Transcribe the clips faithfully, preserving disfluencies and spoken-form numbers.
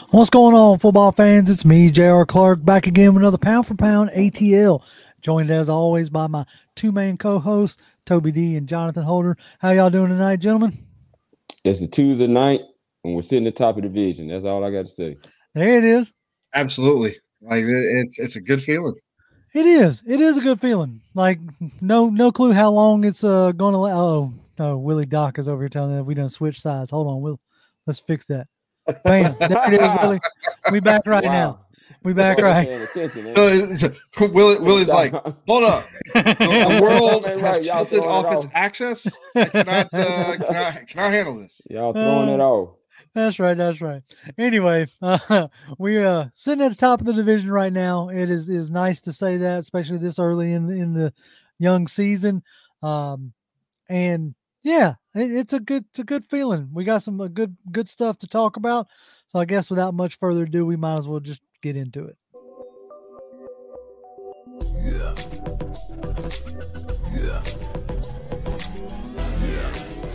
What's going on, football fans? It's me, J R. Clark, back again with another Pound for Pound A T L. Joined as always by my two main co-hosts, Toby D and Jonathan Holder. How y'all doing tonight, gentlemen? It's a Tuesday night, and we're sitting at the top of the division. That's all I got to say. There it is. Absolutely. Like it's it's a good feeling. It is. It is a good feeling. Like no no clue how long it's uh going to. Oh no, Willie Doc is over here telling them we done switch sides. Hold on, Will. Let's fix that. Bam. There it is, Willie. We back right wow. now. We back right. Attention, Willie, Willie's like, hold up. The world has right. tilted off its axis. I cannot, uh, cannot, cannot handle this. Y'all throwing uh, it off. That's right. That's right. Anyway, uh, we uh sitting at the top of the division right now. It is is nice to say that, especially this early in in the young season. Um, and yeah, it, it's a good it's a good feeling. We got some uh, good good stuff to talk about. So I guess without much further ado, we might as well just get into it. Yeah. Yeah. Yeah.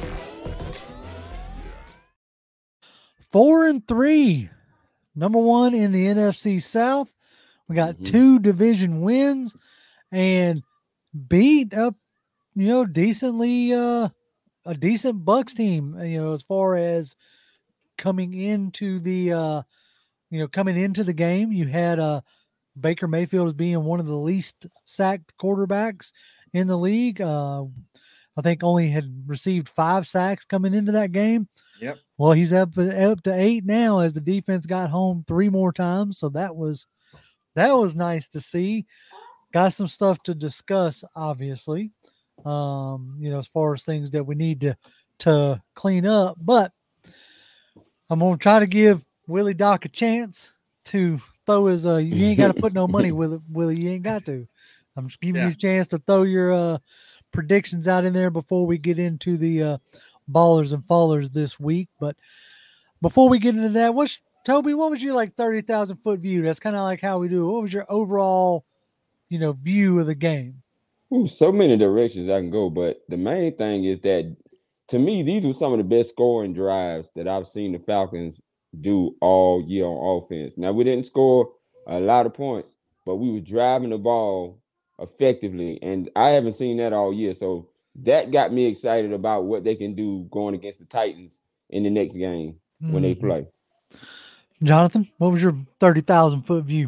Four and three, number one in the N F C South. We got mm-hmm. two division wins and beat up, you know, decently uh, a decent Bucks team. You know, as far as coming into the, uh, you know, coming into the game, you had uh, Baker Mayfield as being one of the least sacked quarterbacks in the league. Uh, I think only had received five sacks coming into that game. Yep. Well, he's up up to eight now as the defense got home three more times. So that was that was nice to see. Got some stuff to discuss, obviously. Um, you know, as far as things that we need to to clean up, but I'm gonna try to give Willie Doc a chance to throw his. Uh, you ain't got to put no money with it, Willie. You ain't got to. I'm just giving yeah. you a chance to throw your uh, predictions out in there before we get into the uh, ballers and fallers this week. But before we get into that, what's Toby? What was your like thirty thousand foot view? That's kind of like how we do it. What was your overall, you know, view of the game? Ooh, so many directions I can go, but the main thing is that to me, these were some of the best scoring drives that I've seen the Falcons do all year on offense. Now, we didn't score a lot of points, but we were driving the ball effectively, and I haven't seen that all year. So that got me excited about what they can do going against the Titans in the next game when mm-hmm. they play. Jonathan, what was your thirty thousand foot view?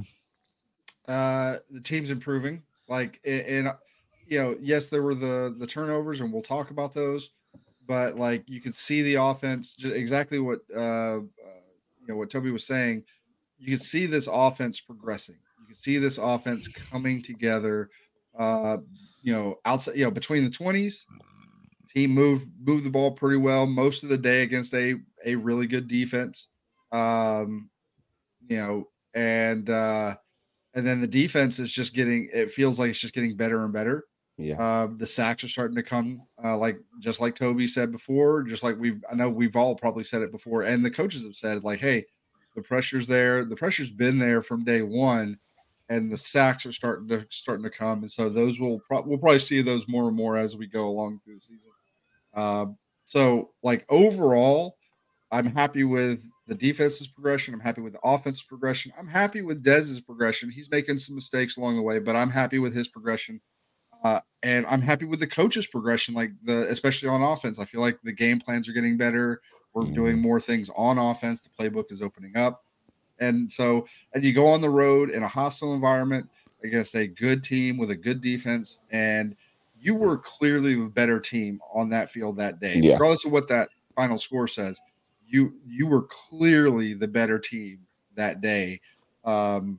Uh, the team's improving. Like, and, you know, yes, there were the the turnovers, and we'll talk about those. But like you could see the offense, just exactly what uh, uh, you know what Toby was saying. You could see this offense progressing. You could see this offense coming together. Uh, you know, outside, you know, between the twenties, team moved moved the ball pretty well most of the day against a a really good defense. Um, you know, and uh, and then the defense is just getting. It feels like it's just getting better and better. Yeah, uh, the sacks are starting to come, uh, like just like Toby said before, just like we've I know we've all probably said it before, and the coaches have said like, hey, the pressure's there, the pressure's been there from day one, and the sacks are starting to starting to come, and so those will pro- we'll probably see those more and more as we go along through the season. Uh, so like overall, I'm happy with the defense's progression. I'm happy with the offense's progression. I'm happy with Dez's progression. He's making some mistakes along the way, but I'm happy with his progression. Uh, and I'm happy with the coach's progression, like the especially on offense. I feel like the game plans are getting better. We're mm-hmm. doing more things on offense. The playbook is opening up. And so, and you go on the road in a hostile environment against a good team with a good defense, and you were clearly the better team on that field that day. Yeah. Regardless of what that final score says, you you were clearly the better team that day. Um,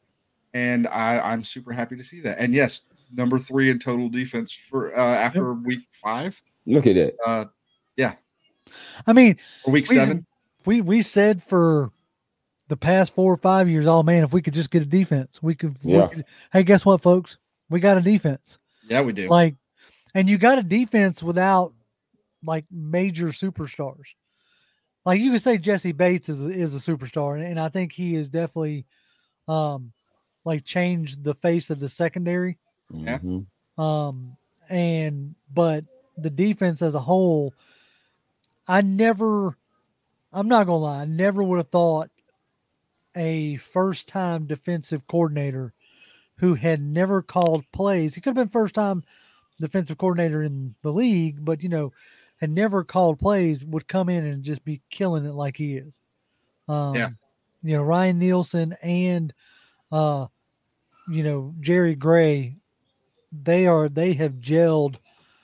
and I, I'm super happy to see that. And yes, number three in total defense for uh, after yep. week five. Look at it. Uh, yeah. I mean, or week we, seven. We we said for the past four or five years, oh man, if we could just get a defense, we could. Yeah. We could hey, guess what, folks? We got a defense. Yeah, we do. Like, and you got a defense without like major superstars. Like you could say Jesse Bates is is a superstar, and, and I think he is definitely, um, like changed the face of the secondary. Yeah. Um, and but the defense as a whole, I never, I'm not gonna lie, I never would have thought a first-time defensive coordinator who had never called plays. He could have been first-time defensive coordinator in the league, but, you know, had never called plays, would come in and just be killing it like he is. Um, Yeah. You know, Ryan Nielsen and, uh, you know, Jerry Gray, they are, they have gelled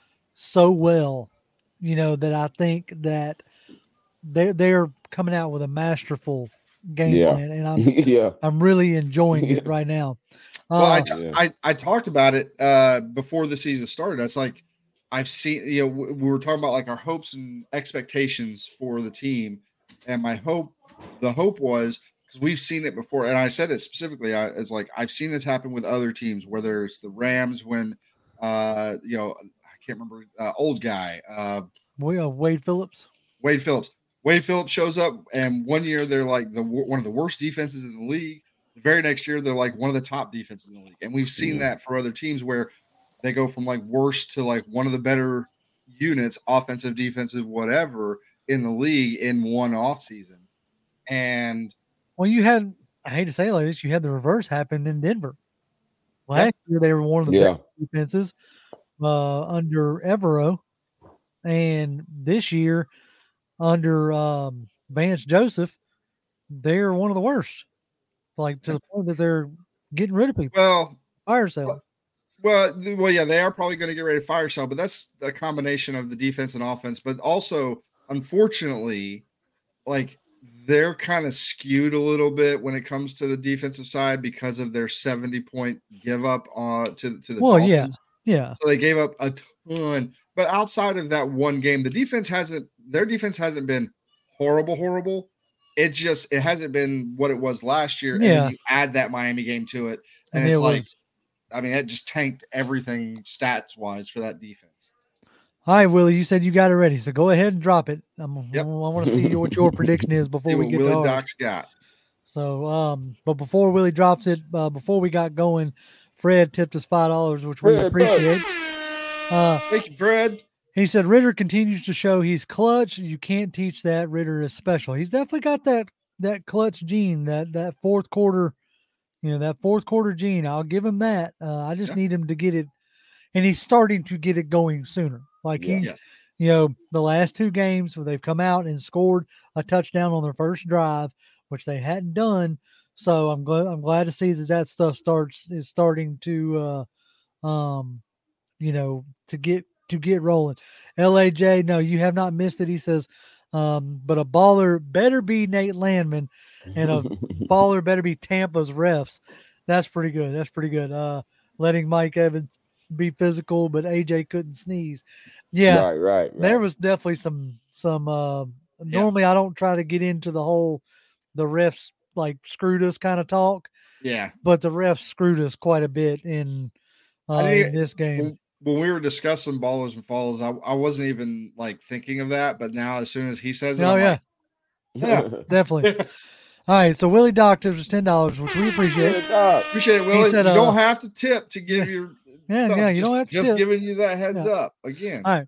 so well, you know, that I think that they they're coming out with a masterful game Yeah. plan, and I'm yeah. I'm really enjoying it right now. Well, I, Uh, t- Yeah. I I talked about it uh, before the season started. That's like I've seen. You know, we we were talking about like our hopes and expectations for the team, and my hope, the hope was because we've seen it before, and I said it specifically. I as like I've seen this happen with other teams, whether it's the Rams when, uh, you know, I can't remember uh, old guy, uh, we have Wade Phillips. Wade Phillips. Wade Phillips shows up, and one year they're like the one of the worst defenses in the league. The very next year, they're like one of the top defenses in the league. And we've seen Yeah. that for other teams where they go from like worst to like one of the better units, offensive, defensive, whatever, in the league in one off season. And Well, you had, I hate to say it like this, you had the reverse happen in Denver. Last year, they were one of the Yeah. best defenses uh, under Evero. And this year, under um, Vance Joseph, they're one of the worst. Like to the point that they're getting rid of people. well, Fire sale. well, th- well, yeah, they are probably going to get ready to fire sale, but that's a combination of the defense and offense. But also, unfortunately, like they're kind of skewed a little bit when it comes to the defensive side because of their seventy point give up uh, to to the Well, Dolphins. yeah. Yeah. So they gave up a ton. But outside of that one game, the defense hasn't their defense hasn't been horrible, horrible. It just it hasn't been what it was last year. And Yeah. then you add that Miami game to it, and, And it's it like was- I mean, it just tanked everything stats wise for that defense. All right, Willie, you said you got it ready. So go ahead and drop it. I'm, Yep. I want to see what your prediction is before See we what get Willie going. Doc's got. So, um, but before Willie drops it, uh, before we got going, Fred tipped us five dollars, which we Fred, appreciate. Uh, Thank you, Fred. he said Ritter continues to show he's clutch. You can't teach that. Ritter is special. He's definitely got that that clutch gene, that that fourth quarter, you know, that fourth quarter gene. I'll give him that. Uh, I just Yeah. need him to get it, and he's starting to get it going sooner. Like Yeah. he, Yes. you know, the last two games where they've come out and scored a touchdown on their first drive, which they hadn't done. So I'm glad I'm glad to see that that stuff starts is starting to, uh, um, you know, to get to get rolling. L A J, no, you have not missed it. He says, um, but a baller better be Nate Landman, and a baller better be Tampa's refs. That's pretty good. That's pretty good. Uh, letting Mike Evans be physical, but A J couldn't sneeze. Yeah, Right, right, right. there was definitely some some. Uh, Yeah. normally, I don't try to get into the whole the refs like screwed us kind of talk, Yeah. but the refs screwed us quite a bit in uh, I didn't- in this game. When, when we were discussing ballers and follows, I, I wasn't even like thinking of that, but now as soon as he says it, Oh I'm yeah, like, yeah. definitely. All right, so Willie Doc tips us ten dollars, which we appreciate. Good job. appreciate it, Willie. said, you uh, don't have to tip to give your Yeah, stuff. yeah, you just, don't have to just tip. giving you that heads Yeah. up again. All right,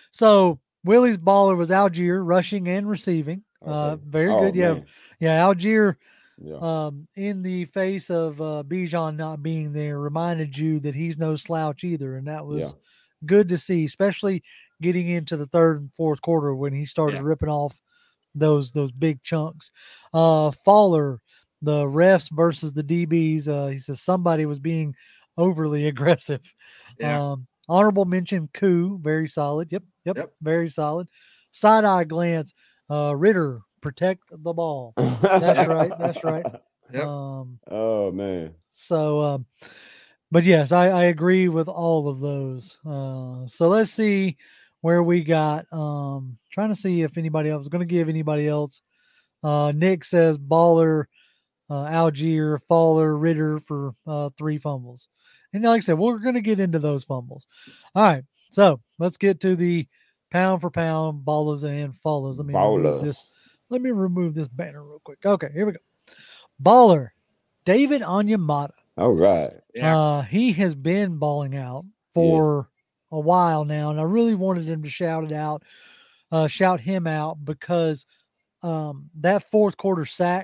so Willie's baller was Algier rushing and receiving. Uh, Okay. very Oh, good. Yeah, man. yeah, Algier. Yeah. Um, in the face of uh, Bijan not being there, reminded you that he's no slouch either, and that was Yeah. good to see, especially getting into the third and fourth quarter when he started Yeah. ripping off those those big chunks. Uh, Faller, the refs versus the D Bs. Uh, he says somebody was being overly aggressive. Yeah. Um, honorable mention, Koo, very solid. Yep, yep, Yep. very solid. Side eye glance, uh, Ritter, protect the ball. That's right. That's right. Yep. Um, Oh man. so, um, but yes, I, I agree with all of those. Uh, so let's see where we got. Um, trying to see if anybody else is going to give anybody else. Uh, Nick says baller, uh, Algier, Faller, Ritter for uh, three fumbles. And like I said, we're going to get into those fumbles. All right. So let's get to the pound for pound ballers and fallers. Let me remove this. Ballers. Let me remove this banner real quick. Okay, here we go. Baller, David Onyemata. All right. Yeah. Uh, he has been balling out for a while now, and I really wanted him to shout it out, uh, shout him out because um, that fourth quarter sack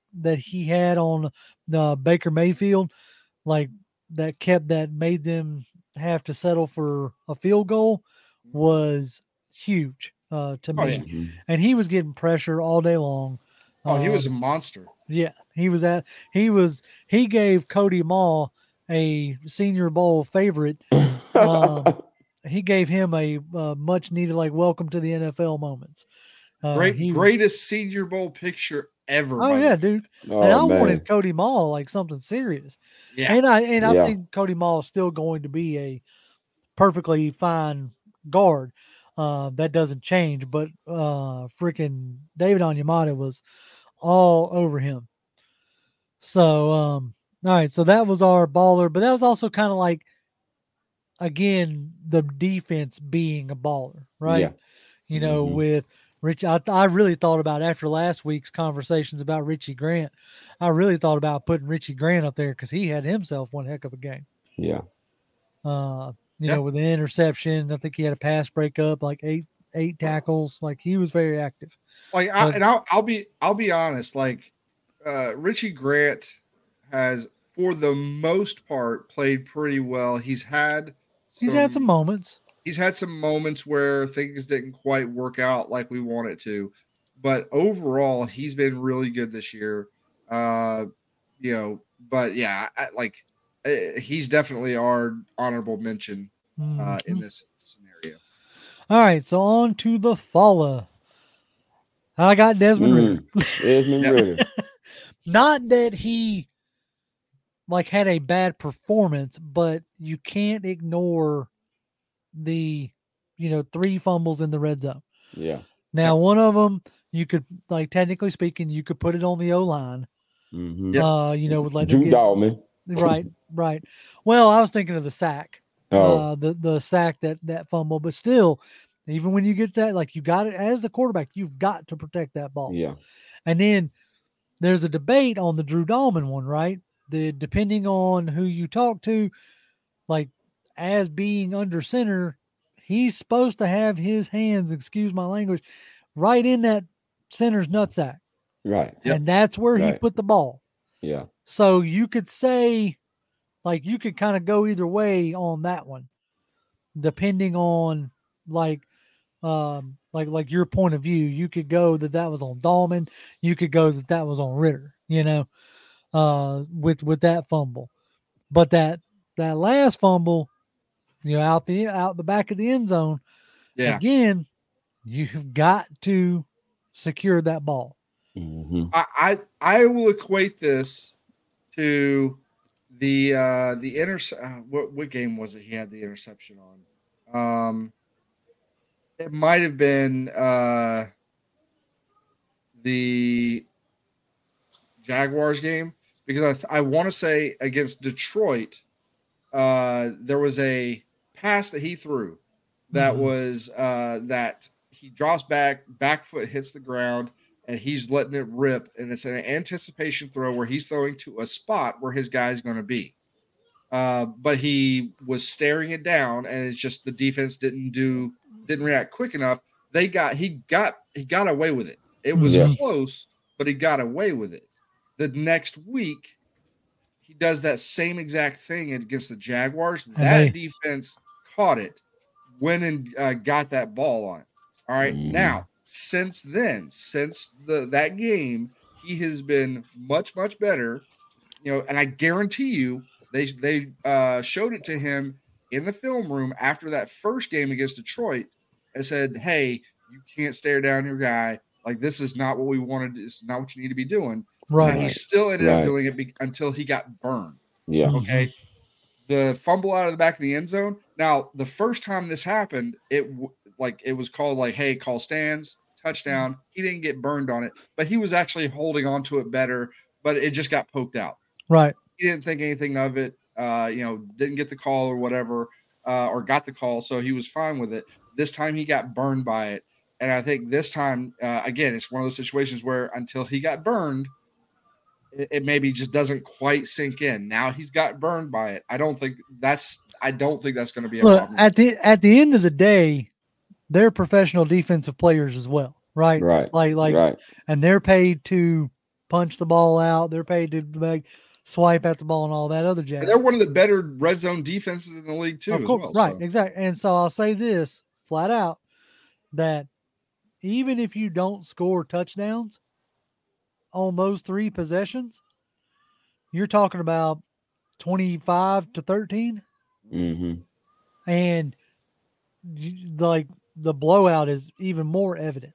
that he had on the Baker Mayfield, like that kept that made them have to settle for a field goal, was huge uh, to Oh, me. yeah. Mhm. And he was getting pressure all day long. Oh, he was a Um, monster. yeah, he was at he was he gave Cody Maw a Senior Bowl favorite. Um, he gave him a uh, much needed like welcome to the N F L moments. Uh, Great, he, greatest Senior Bowl picture ever. Oh by the yeah, way. dude. Oh, and I man. wanted Cody Maw like something serious. Yeah. And I and I Yeah. think Cody Maw is still going to be a perfectly fine guard. Uh, that doesn't change, but uh, freaking David Onyemata was all over him. So, um, all right, so that was our baller, but that was also kind of like, again, the defense being a baller, right? Yeah. You know, Mhm. with Rich, I, I really thought about after last week's conversations about Richie Grant, I really thought about putting Richie Grant up there because he had himself one heck of a game. Yeah. Uh, you Yeah. know, with an interception, I think he had a pass breakup, like eight eight tackles. Like he was very active. Like, I, But- and I'll, I'll be, I'll be honest. Like, uh, Richie Grant has, for the most part, played pretty well. He's had, He's had some moments. he's had some moments where things didn't quite work out like we want it to, but overall, he's been really good this year. Uh, you know, but yeah, I, like uh, he's definitely our honorable mention uh, in Mhm. this scenario. All right, so on to the Falla. I got Desmond Ritter. Mm. Desmond Yep. Ritter. Not that he like had a bad performance, but you can't ignore the, you know, three fumbles in the red zone. Yeah. Now, Yep. one of them, you could, like, technically speaking, you could put it on the O line. Mm-hmm. Yep. Uh, you know, with letting Drew him get, Dahlman. right, right. Well, I was thinking of the sack, Oh. uh, the the sack that that fumble, but still, even when you get that, like, you got it as the quarterback, you've got to protect that ball. Yeah. And then there's a debate on the Drew Dahlman one, right? The depending on who you talk to, like as being under center, he's supposed to have his hands, excuse my language, right in that center's nutsack. Right. Yep. And that's where he Right. put the ball. Yeah. So you could say, like, you could kind of go either way on that one, depending on like, um, like like your point of view. You could go that that was on Dahlman. You could go that that was on Ritter. You know, uh, with with that fumble, but that that last fumble, you know, out the out the back of the end zone, Yeah. again, you've got to secure that ball. Mm-hmm. I, I I will equate this to the uh the inter uh, what what game was it he had the interception on? Um it might have been uh the Jaguars game because I th- I want to say against Detroit uh there was a pass that he threw that Mhm. was uh that he drops back, back foot hits the ground, and he's letting it rip. And it's an anticipation throw where he's throwing to a spot where his guy's going to be. Uh, but he was staring it down, and it's just the defense didn't do didn't react quick enough. They got he got he got away with it. It was Yeah. close, but he got away with it. The next week, he does that same exact thing against the Jaguars. And that they- defense caught it, went and uh, got that ball on it. All right. Mm. Now, since then, since the that game, he has been much, much better. You know, and I guarantee you, they they uh, showed it to him in the film room after that first game against Detroit and said, "Hey, you can't stare down your guy. Like this is not what we wanted. This is not what you need to be doing." Right. And he still ended Right. up doing it be- until he got burned. Yeah. Mhm. Okay. The fumble out of the back of the end zone. Now, the first time this happened, it w- like it was called like, "Hey, call stands, touchdown." He didn't get burned on it, but he was actually holding on to it better. But it just got poked out. Right. He didn't think anything of it. Uh, you know, didn't get the call or whatever, uh, or got the call, so he was fine with it. This time he got burned by it, and I think this time uh, again, it's one of those situations where until he got burned, it, it maybe just doesn't quite sink in. Now he's got burned by it. I don't think that's. I don't think that's going to be a Look, problem. at the at the end of the day, they're professional defensive players as well, right? Right. Like like right. and they're paid to punch the ball out. They're paid to make, swipe at the ball and all that other jazz. And they're one of the better red zone defenses in the league too. Of course, as well, right, so. exactly. And so I'll say this flat out, that even if you don't score touchdowns on those three possessions, you're talking about twenty-five to thirteen. Mm-hmm. And you, like the blowout is even more evident,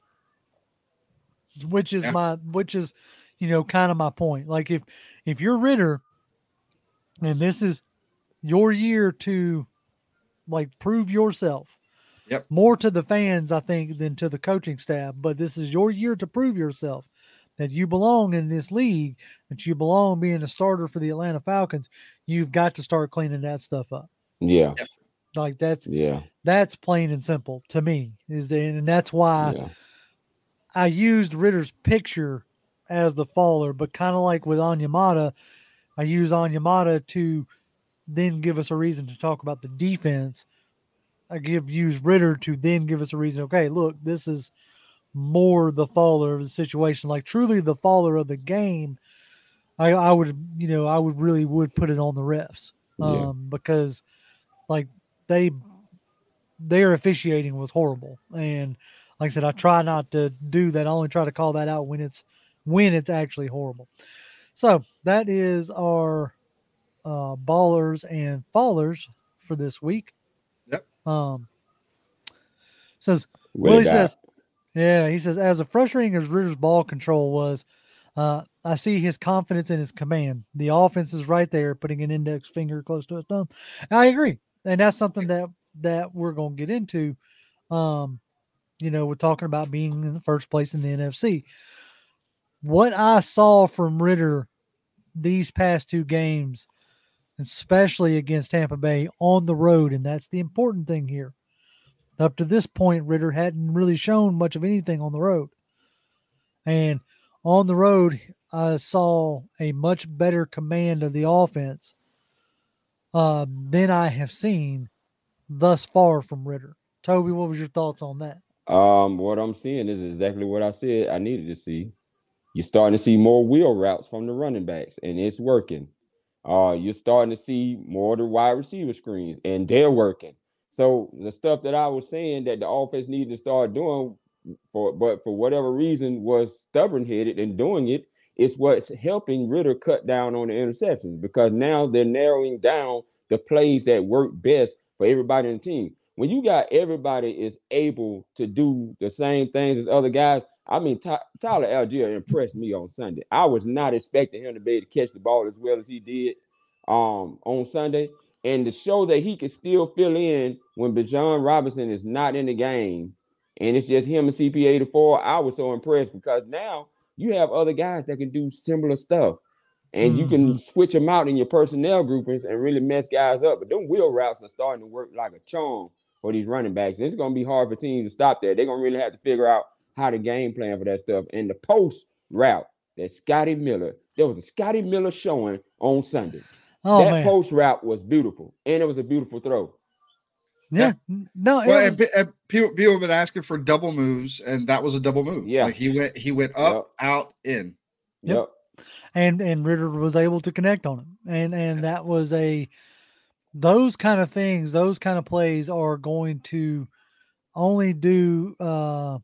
which is Yeah. my, which is, you know, kind of my point. Like if, if you're Ritter and this is your year to like prove yourself, Yep. more to the fans, I think, than to the coaching staff, but this is your year to prove yourself that you belong in this league, that you belong being a starter for the Atlanta Falcons. You've got to start cleaning that stuff up. Yeah. Like that's, Yeah. that's plain and simple to me, is the, and that's why Yeah. I used Ritter's picture as the faller, but kind of like with Onyemata, I use Onyemata to then give us a reason to talk about the defense. I give use Ritter to then give us a reason. Okay, look, this is more the faller of the situation, like truly the faller of the game. I, I would, you know, I would really would put it on the refs, um, Yeah. because like they, their officiating was horrible. And like I said, I try not to do that. I only try to call that out when it's, when it's actually horrible. So that is our uh, ballers and fallers for this week. Yep. Um, says, What Willie about- says, yeah, he says, as frustrating as Ritter's ball control was, uh, I see his confidence in his command. The offense is right there, putting an index finger close to his thumb. I agree. And that's something that, that we're going to get into. Um, you know, we're talking about being in the first place in the N F C. What I saw from Ritter these past two games, especially against Tampa Bay on the road, and that's the important thing here. Up to this point, Ritter hadn't really shown much of anything on the road. And on the road, I saw a much better command of the offense uh, than I have seen thus far from Ritter. Toby, what was your thoughts on that? Um, what I'm seeing is exactly what I said I needed to see. You're starting to see more wheel routes from the running backs, and it's working. Uh, you're starting to see more of the wide receiver screens, and they're working. So the stuff that I was saying that the offense needed to start doing, for but for whatever reason was stubborn-headed and doing it, is what's helping Ritter cut down on the interceptions, because now they're narrowing down the plays that work best for everybody in the team. When you got everybody is able to do the same things as other guys, I mean, Ty- Tyler Algier impressed me on Sunday. I was not expecting him to be able to catch the ball as well as he did um, on Sunday. And to show that he can still fill in when Bijan Robinson is not in the game and it's just him and C P eighty-four, I was so impressed, because now you have other guys that can do similar stuff. And mm-hmm. you can switch them out in your personnel groupings and really mess guys up. But them wheel routes are starting to work like a charm for these running backs. And it's going to be hard for teams to stop that. They're going to really have to figure out how to game plan for that stuff. And the post route that Scotty Miller, there was a Scotty Miller showing on Sunday. Oh, that man. Post route was beautiful, and it was a beautiful throw. Yeah, yeah. no. Well, was... and, and people, people have been asking for double moves, and that was a double move. Yeah, like he went, he went up, yep. out, in. Yep. yep. And and Ritter was able to connect on him, and and that was a those kind of things, those kind of plays are going to only do uh,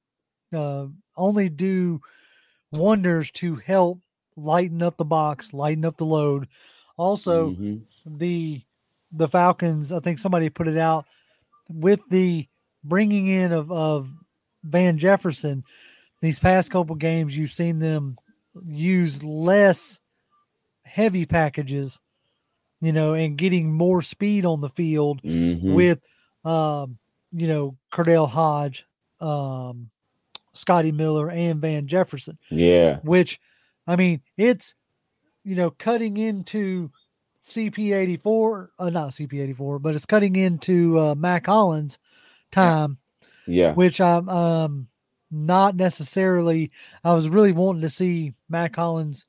uh only do wonders to help lighten up the box, lighten up the load. Also, mm-hmm. the the Falcons, I think somebody put it out, with the bringing in of, of Van Jefferson, these past couple games, you've seen them use less heavy packages, you know, and getting more speed on the field mm-hmm. with, um, you know, Cordell Hodge, um, Scotty Miller, and Van Jefferson. Yeah. Which, I mean, it's, you know, cutting into C P eighty-four, uh, not C P eighty-four, but it's cutting into uh, Mac Hollins time. Yeah. Which I'm um, not necessarily, I was really wanting to see Mac Hollins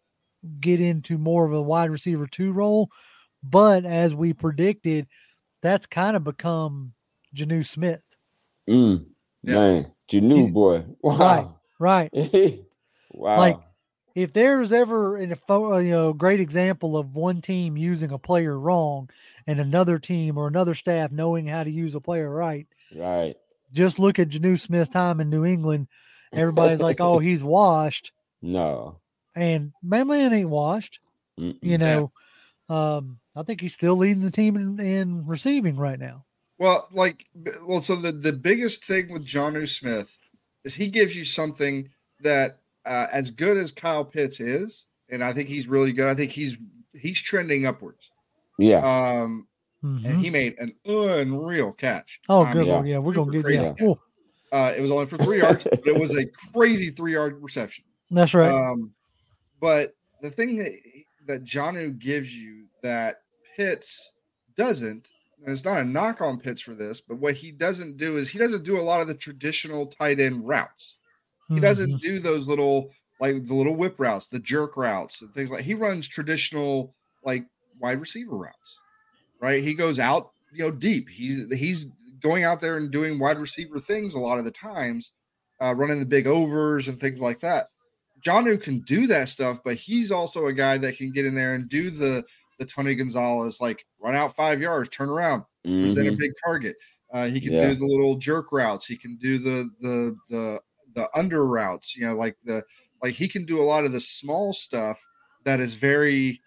get into more of a wide receiver two role. But as we predicted, that's kind of become Jonnu Smith. Mm, yeah. Man, Jonnu boy. Wow. Right, right. Wow. Like, if there's ever in a pho- you know great example of one team using a player wrong and another team or another staff knowing how to use a player right, Right. just look at Janu Smith's time in New England. Everybody's like, "Oh, he's washed," No. and my man ain't washed. Mm-mm. You know, um, I think he's still leading the team in, in receiving right now. Well, like, well, so the, the biggest thing with Jonnu Smith is he gives you something that, uh, as good as Kyle Pitts is, and I think he's really good. I think he's he's trending upwards. Yeah. Um, Mhm. and he made an unreal catch. Oh, I good mean, yeah. lord, yeah, we're gonna super get yeah. crazy Oh, Uh, it was only for three yards, but it was a crazy three yard reception. that's right. Um, but the thing that that Jonnu gives you that Pitts doesn't, and it's not a knock on Pitts for this, but what he doesn't do is he doesn't do a lot of the traditional tight end routes. He Mhm. doesn't do those little like the little whip routes, the jerk routes, and things like. He runs traditional like wide receiver routes, right? He goes out, you know, deep. He's he's going out there and doing wide receiver things a lot of the times, uh, running the big overs and things like that. Jonnu can do that stuff, but he's also a guy that can get in there and do the the Tony Gonzalez, like run out five yards, turn around, present a Mhm. big target. Uh, he can Yeah. do the little jerk routes. He can do the the the the under routes. You know, like the like he can do a lot of the small stuff that is very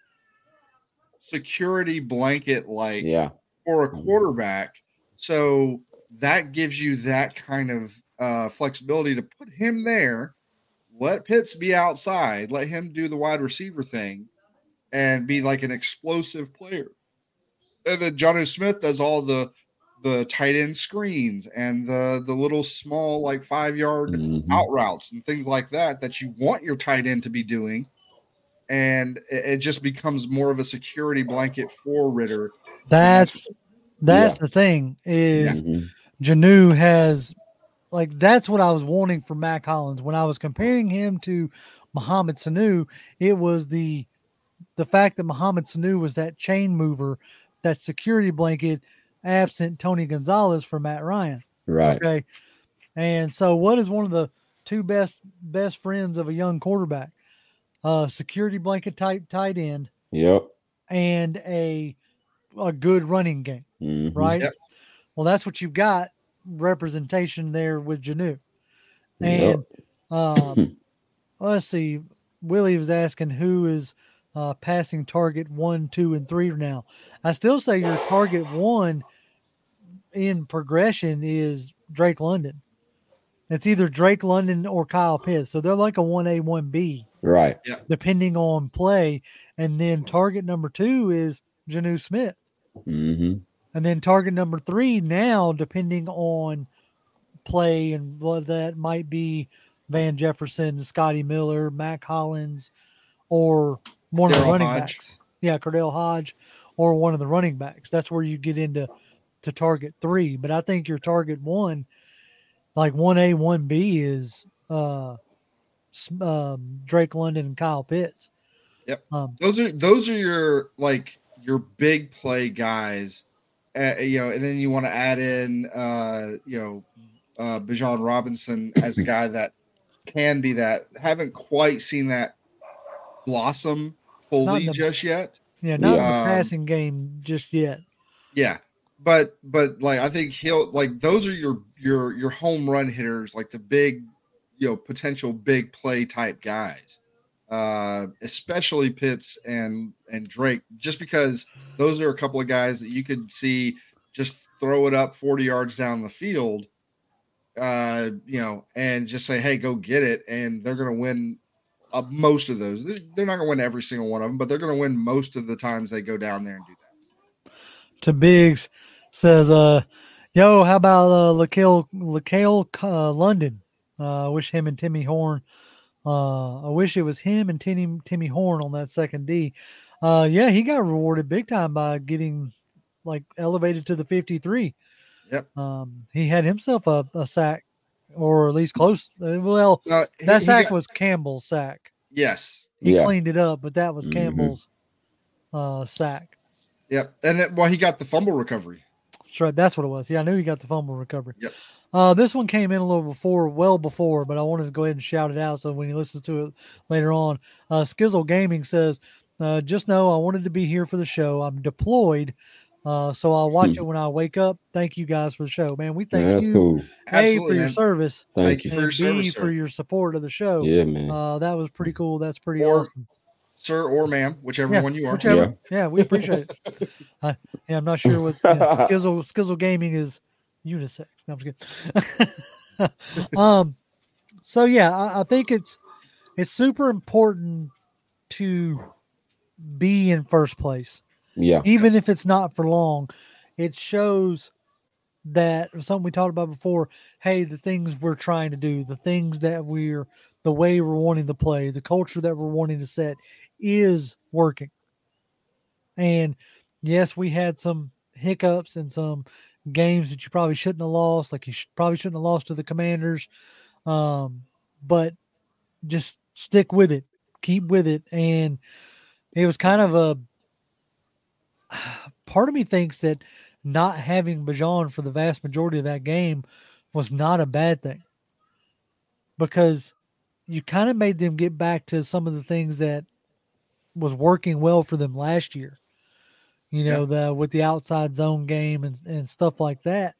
security blanket like Yeah. for a Mhm. quarterback. So that gives you that kind of uh, flexibility to put him there. Let Pitts be outside. Let him do the wide receiver thing and be like an explosive player. And then Jonnu Smith does all the the tight end screens and the the little small like five yard Mhm. out routes and things like that that you want your tight end to be doing. And it, it just becomes more of a security blanket for Ritter. That's that's Yeah. the thing is Mhm. Janu has like that's what I was wanting from Mac Hollins when I was comparing him to Mohamed Sanu. It was the the fact that Mohamed Sanu was that chain mover, that security blanket, absent Tony Gonzalez for Matt Ryan. Right. Okay, and so what is one of the two best best friends of a young quarterback? Uh, security blanket type tight end Yep. and a a good running game, Mhm. right? Yep. Well, that's what you've got representation there with Janu. Yep. And um, let's see, Willie was asking who is uh, passing target one, two, and three now. I still say your target one in progression is Drake London. It's either Drake London or Kyle Pitts. So they're like a one A, one B, Right. depending on play. And then target number two is Janu Smith. Mhm. And then target number three now, depending on play and what that might be Van Jefferson, Scotty Miller, Mac Hollins, or one of the Darrell running Hodge. backs. Yeah, Cordell Hodge, or one of the running backs. That's where you get into to target three. But I think your target one, like one A, one B, is uh, um, Drake London and Kyle Pitts. Yep. Um, Those are those are your like your big play guys. Uh, you know, and then you want to add in uh, you know, uh Bijan Robinson as a guy that can be that. Haven't quite seen that blossom Not fully in the- just yet. yeah, not in Yeah. the Um, passing game just yet. Yeah. But but like I think he'll like those are your your your home run hitters, like the big, you know, potential big play type guys. Uh especially Pitts and and Drake, just because those are a couple of guys that you could see just throw it up forty yards down the field, uh, you know, and just say, hey, go get it. And they're going to win uh, most of those. They're, they're not going to win every single one of them, but they're going to win most of the times they go down there and do that. To Biggs says, uh, yo, how about uh, Laquel, Laquel uh, London? Uh, I wish him and Timmy Horn. Uh, I wish it was him and Timmy, Timmy Horn on that second D. Uh, yeah, he got rewarded big time by getting like elevated to the fifty-three. Yep. Um, he had himself a, a sack, or at least close. Uh, well, Uh, he- that he sack got- was Campbell's sack. yes. He Yeah. cleaned it up, but that was Mhm. Campbell's uh, sack. Yep. And then, well, he got the fumble recovery. That's right. That's what it was. Yeah, I knew he got the fumble recovery. Yep. Uh, this one came in a little before, well before, but I wanted to go ahead and shout it out so when you listen to it later on. Uh, Skizzle Gaming says, uh, just know I wanted to be here for the show. I'm deployed, uh, so I'll watch Hmm. it when I wake up. Thank you guys for the show, man. We thank Man, that's you, cool. A, Absolutely, for your man. service, Thank, Thank you. you for your and B, service, for sir. your support of the show. Yeah, man. Uh, that was pretty cool. That's pretty Or- awesome. Sir or ma'am, whichever Yeah, one you are. whichever. Yeah, we appreciate it. Uh, yeah, I'm not sure what you know, Skizzle Skizzle Gaming is unisex. No, I'm just kidding. um, so yeah, I, I think it's it's super important to be in first place, Yeah. even if it's not for long. It shows that something we talked about before. Hey, the things we're trying to do, the things that we're, the way we're wanting to play, the culture that we're wanting to set is working. And yes, we had some hiccups and some games that you probably shouldn't have lost. Like you sh- probably shouldn't have lost to the Commanders. Um, but just stick with it, keep with it. And it was kind of a part of me thinks that not having Bajan for the vast majority of that game was not a bad thing, because you kind of made them get back to some of the things that was working well for them last year. You know, the with the outside zone game and, and stuff like that.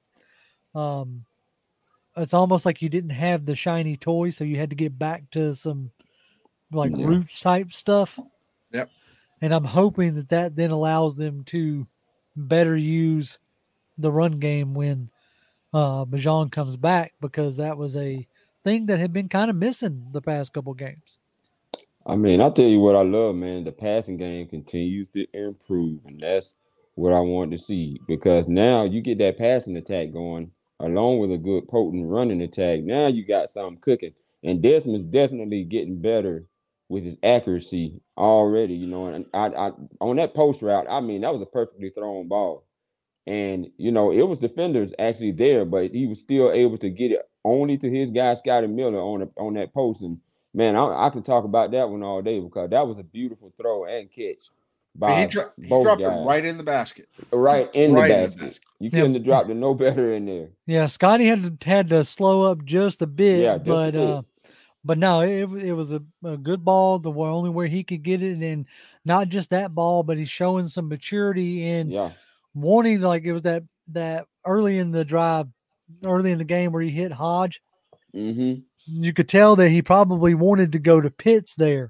Um, it's almost like you didn't have the shiny toy, so you had to get back to some like Yeah. roots type stuff. Yep. And I'm hoping that that then allows them to better use the run game when uh, Bajan comes back, because that was a thing that had been kind of missing the past couple games. I mean, I'll tell you what I love, man. The passing game continues to improve, and that's what I want to see, because now you get that passing attack going along with a good potent running attack. Now you got something cooking, and Desmond's definitely getting better with his accuracy already. You know, and I, I on that post route, I mean, that was a perfectly thrown ball, and you know it was defenders actually there, but he was still able to get it only to his guy Scotty Miller on a, on that post. And man, I, I can talk about that one all day, because that was a beautiful throw and catch by He, dro- he both dropped guys. it right in the basket. Right in Right the in the basket. basket. You Yeah. couldn't have dropped it no better in there. Yeah, Scotty had to, had to slow up just a bit, Yeah, just a but bit. uh, but no, it it was a, a good ball, the one- only where he could get it, and not just that ball, but he's showing some maturity in Yeah. wanting, like it was that that early in the drive, early in the game where he hit Hodge. Mm-hmm. You could tell that he probably wanted to go to Pitts there,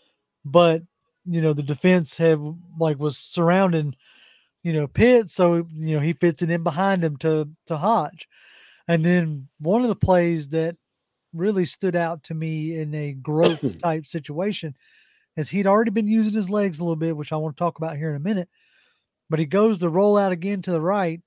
but you know the defense had like was surrounding, you know, Pitts, so you know he fits it in behind him to to Hodge. And then one of the plays that really stood out to me in a growth type situation is he'd already been using his legs a little bit, which I want to talk about here in a minute. But he goes to roll out again to the right,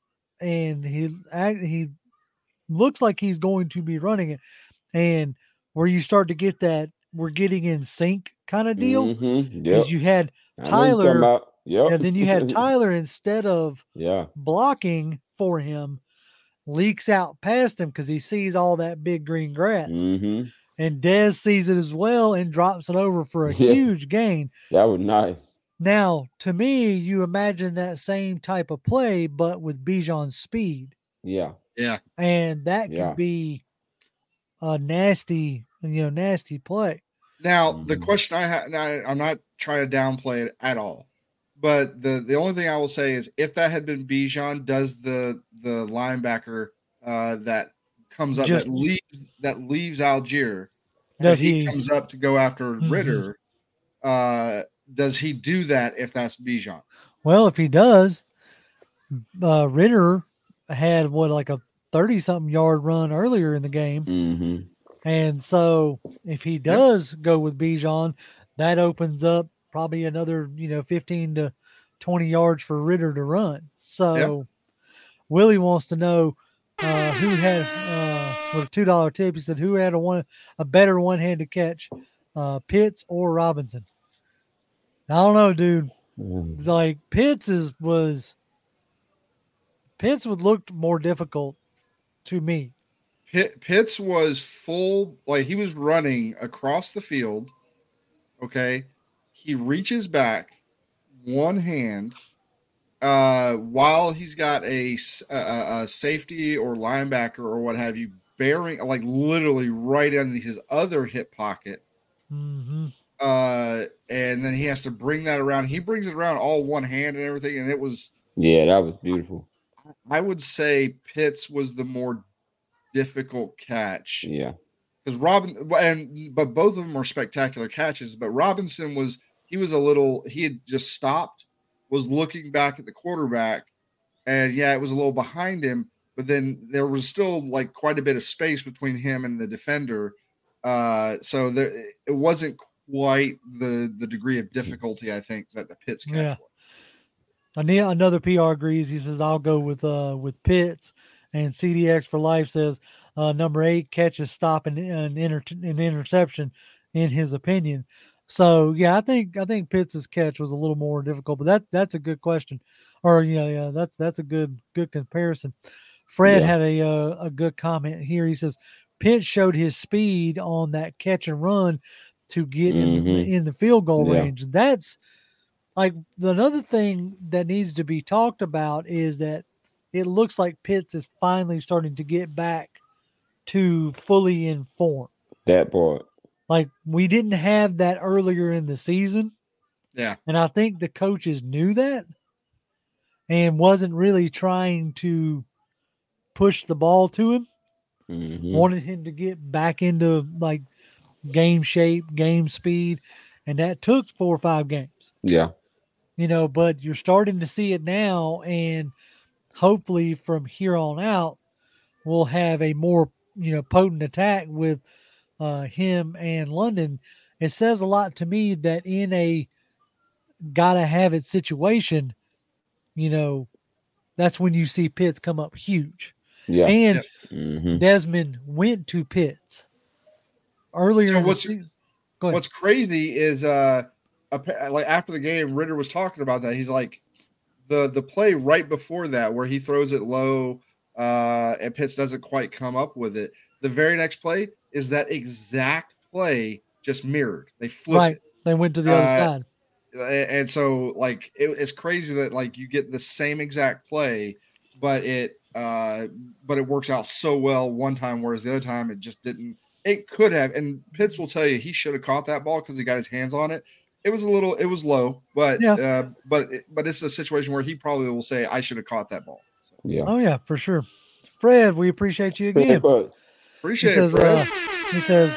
and he he looks like he's going to be running it, and where you start to get that we're getting in sync kind of deal Mm-hmm. Yep. is you had I know what you're talking Tyler, about. Yep. and then you had Tyler, instead of Yeah. blocking for him, leaks out past him because he sees all that big green grass. Mm-hmm. And Dez sees it as well and drops it over for a Yeah. huge gain. That was nice. Now, to me, you imagine that same type of play, but with Bijan's speed. Yeah. Yeah. And that could Yeah. be a nasty, you know, nasty play. Now, the Mhm. question I have, I'm not trying to downplay it at all, but the, the only thing I will say is if that had been Bijan, does the the linebacker uh, that comes up Just- that leaves that leaves Algier, Does if he, he- comes up to go after Mhm. Ritter, uh, does he do that if that's Bijan? Well, if he does, uh, Ritter had what, like a thirty something yard run earlier in the game. Mm-hmm. And so if he does go with Bijan, that opens up probably another, you know, fifteen to twenty yards for Ritter to run. So Willie wants to know uh, who had uh, with a two dollar tip. He said, who had a one a better one handed catch, uh, Pitts or Robinson? I don't know, dude. Mm-hmm. Like Pitts is was Pitts would looked more difficult to me. Pitt, Pitts was full, like he was running across the field. Okay. He reaches back one hand uh, while he's got a, a, a safety or linebacker or what have you bearing, like literally right in his other hip pocket, mm-hmm. uh, and then he has to bring that around. He brings it around all one hand and everything, and it was yeah, that was beautiful. I would say Pitts was the more difficult catch. Yeah, because Robin and but both of them were spectacular catches. But Robinson was he was a little he had just stopped, was looking back at the quarterback, and yeah, it was a little behind him. But then there was still like quite a bit of space between him and the defender, uh, so there it wasn't quite the the degree of difficulty I think that the Pitts catch Yeah. was. Another P R agrees. He says, I'll go with uh with Pitts. And C D X for Life says uh, number eight catches, stop, and an, inter- an interception, in his opinion. So yeah, I think I think Pitts' catch was a little more difficult, but that that's a good question, or yeah, yeah, that's that's a good good comparison. Fred yeah. had a uh, a good comment here. He says Pitts showed his speed on that catch and run to get mm-hmm. in the in the field goal yeah. range. That's like another thing that needs to be talked about is that it looks like Pitts is finally starting to get back to fully in form. That part. Like we didn't have that earlier in the season. Yeah. And I think the coaches knew that and wasn't really trying to push the ball to him. Mm-hmm. Wanted him to get back into like game shape, game speed. And that took four or five games. Yeah. You know, but you're starting to see it now, and hopefully from here on out, we'll have a more, you know, potent attack with uh, him and London. It says a lot to me that in a gotta have it situation, you know, that's when you see Pitts come up huge. Yeah. And yep. mm-hmm. Desmond went to Pitts earlier so in what's, the season. Go ahead. What's crazy is uh, like after the game, Ritter was talking about that. He's like, The the play right before that where he throws it low uh, and Pitts doesn't quite come up with it. The very next play is that exact play just mirrored. They flipped right. it. They went to the other uh, side. And so like it, it's crazy that like you get the same exact play, but it uh, but it works out so well one time, whereas the other time it just didn't. It could have. And Pitts will tell you he should have caught that ball because he got his hands on it. It was a little, it was low, but yeah. uh, but but it's a situation where he probably will say, "I should have caught that ball." So. Yeah. Oh yeah, for sure. Fred, we appreciate you again. Appreciate he says, it, Fred. Uh, he says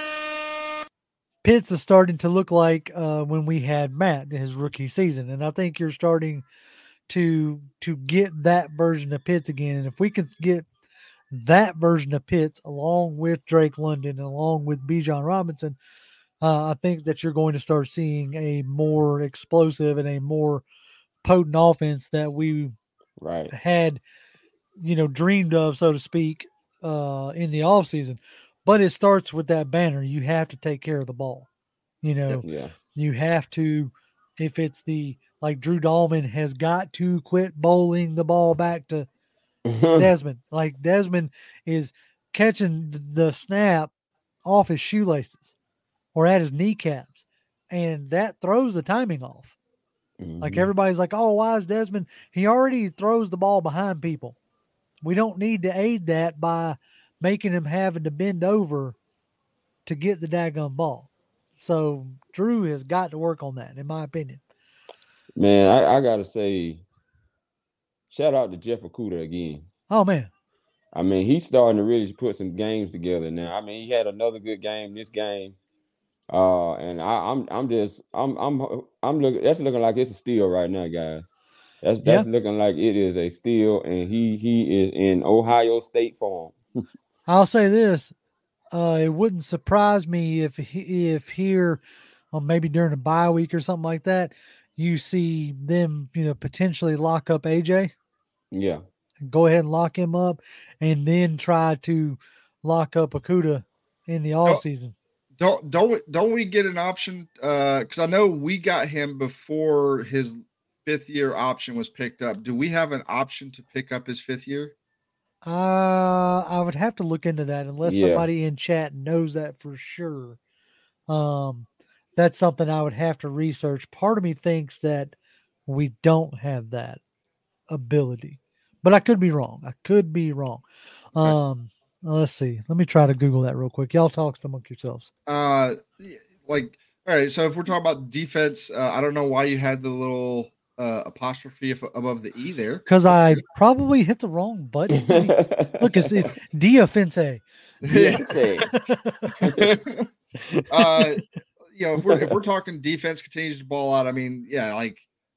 Pitts is starting to look like uh, when we had Matt in his rookie season, and I think you're starting to to get that version of Pitts again. And if we can get that version of Pitts along with Drake London and along with Bijan Robinson, Uh, I think that you're going to start seeing a more explosive and a more potent offense that we right. had, you know, dreamed of, so to speak, uh, in the offseason. But it starts with that banner. You have to take care of the ball. You know, yeah. you have to, if it's the, like Drew Dahlman has got to quit bowling the ball back to Desmond. Like Desmond is catching the snap off his shoelaces or at his kneecaps, and that throws the timing off. Mm-hmm. Like everybody's like, oh, why is Desmond? He already throws the ball behind people. We don't need to aid that by making him having to bend over to get the daggone ball. So Drew has got to work on that, in my opinion. Man, I, I gotta say, shout out to Jeff Okudah again. Oh man. I mean, he's starting to really put some games together now. I mean, he had another good game this game. Uh, and I, I'm I'm just I'm I'm I'm looking that's looking like it's a steal right now, guys. That's that's yeah. looking like it is a steal, and he he is in Ohio State form. I'll say this: uh, it wouldn't surprise me if if here, or maybe during a bye week or something like that, you see them, you know, potentially lock up A J. Yeah. Go ahead and lock him up, and then try to lock up Okudah in the off season. Don't don't don't we get an option? Because uh, I know we got him before his fifth year option was picked up. Do we have an option to pick up his fifth year? Uh, I would have to look into that unless yeah. somebody in chat knows that for sure. Um, that's something I would have to research. Part of me thinks that we don't have that. ability, but I could be wrong. I could be wrong. Um, let's see. Let me try to Google that real quick. Y'all talk among yourselves. Uh, like, all right. So if we're talking about defense, uh, I don't know why you had the little uh, apostrophe above the E there. Because I probably hit the wrong button. Look, it's, it's defense. Defense. uh, you know, if we're, if we're talking defense continues to ball out, I mean, yeah, like,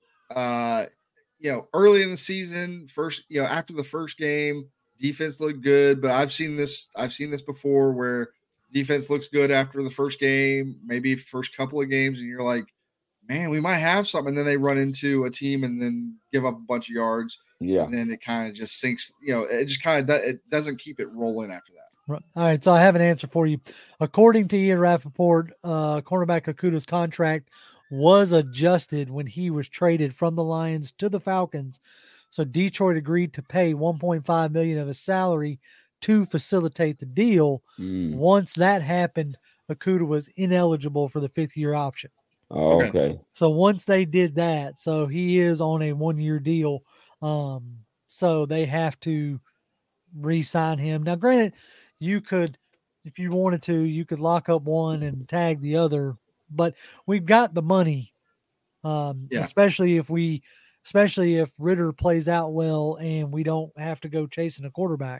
uh, you know, early in the season, first, you know, after the first game, defense looked good, but I've seen this, I've seen this before where defense looks good after the first game, maybe first couple of games, and you're like, man, we might have something. And then they run into a team and then give up a bunch of yards. Yeah. And then it kind of just sinks, you know, it just kind of, do, it doesn't keep it rolling after that. All right, so I have an answer for you. According to Ian Rappaport, uh, cornerback Okudah's contract was adjusted when he was traded from the Lions to the Falcons. So Detroit agreed to pay one point five million dollars of his salary to facilitate the deal. Mm. Once that happened, Okudah was ineligible for the fifth-year option. Oh, Okay. okay. So once they did that, so he is on a one-year deal. Um, so they have to re-sign him. Now, granted, you could, if you wanted to, you could lock up one and tag the other, but we've got the money, um, Yeah. especially if we, especially if Ridder plays out well and we don't have to go chasing a quarterback.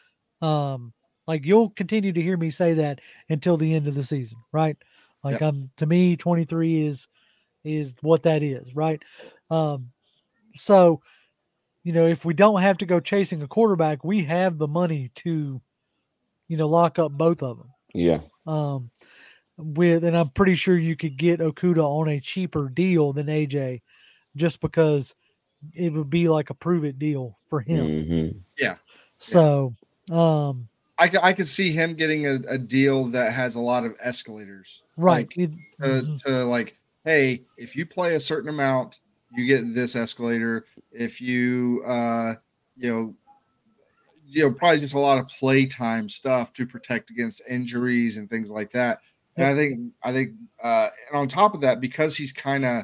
Um, like you'll continue to hear me say that until the end of the season, right? Like Yep. I'm, to me, twenty-three is, is what that is, right? Um, so, you know, if we don't have to go chasing a quarterback, we have the money to, you know, lock up both of them. Yeah. Um, with, and I'm pretty sure you could get Okudah on a cheaper deal than A J just because it would be like a prove it deal for him. Mm-hmm. Yeah. So, um, I, I could see him getting a, a deal that has a lot of escalators. right. Like, It, to, mhm. to like, hey, if you play a certain amount, you get this escalator. If you, uh, you know, you know, probably just a lot of playtime stuff to protect against injuries and things like that. And Yep. I think, I think, uh, and on top of that, because he's kind of,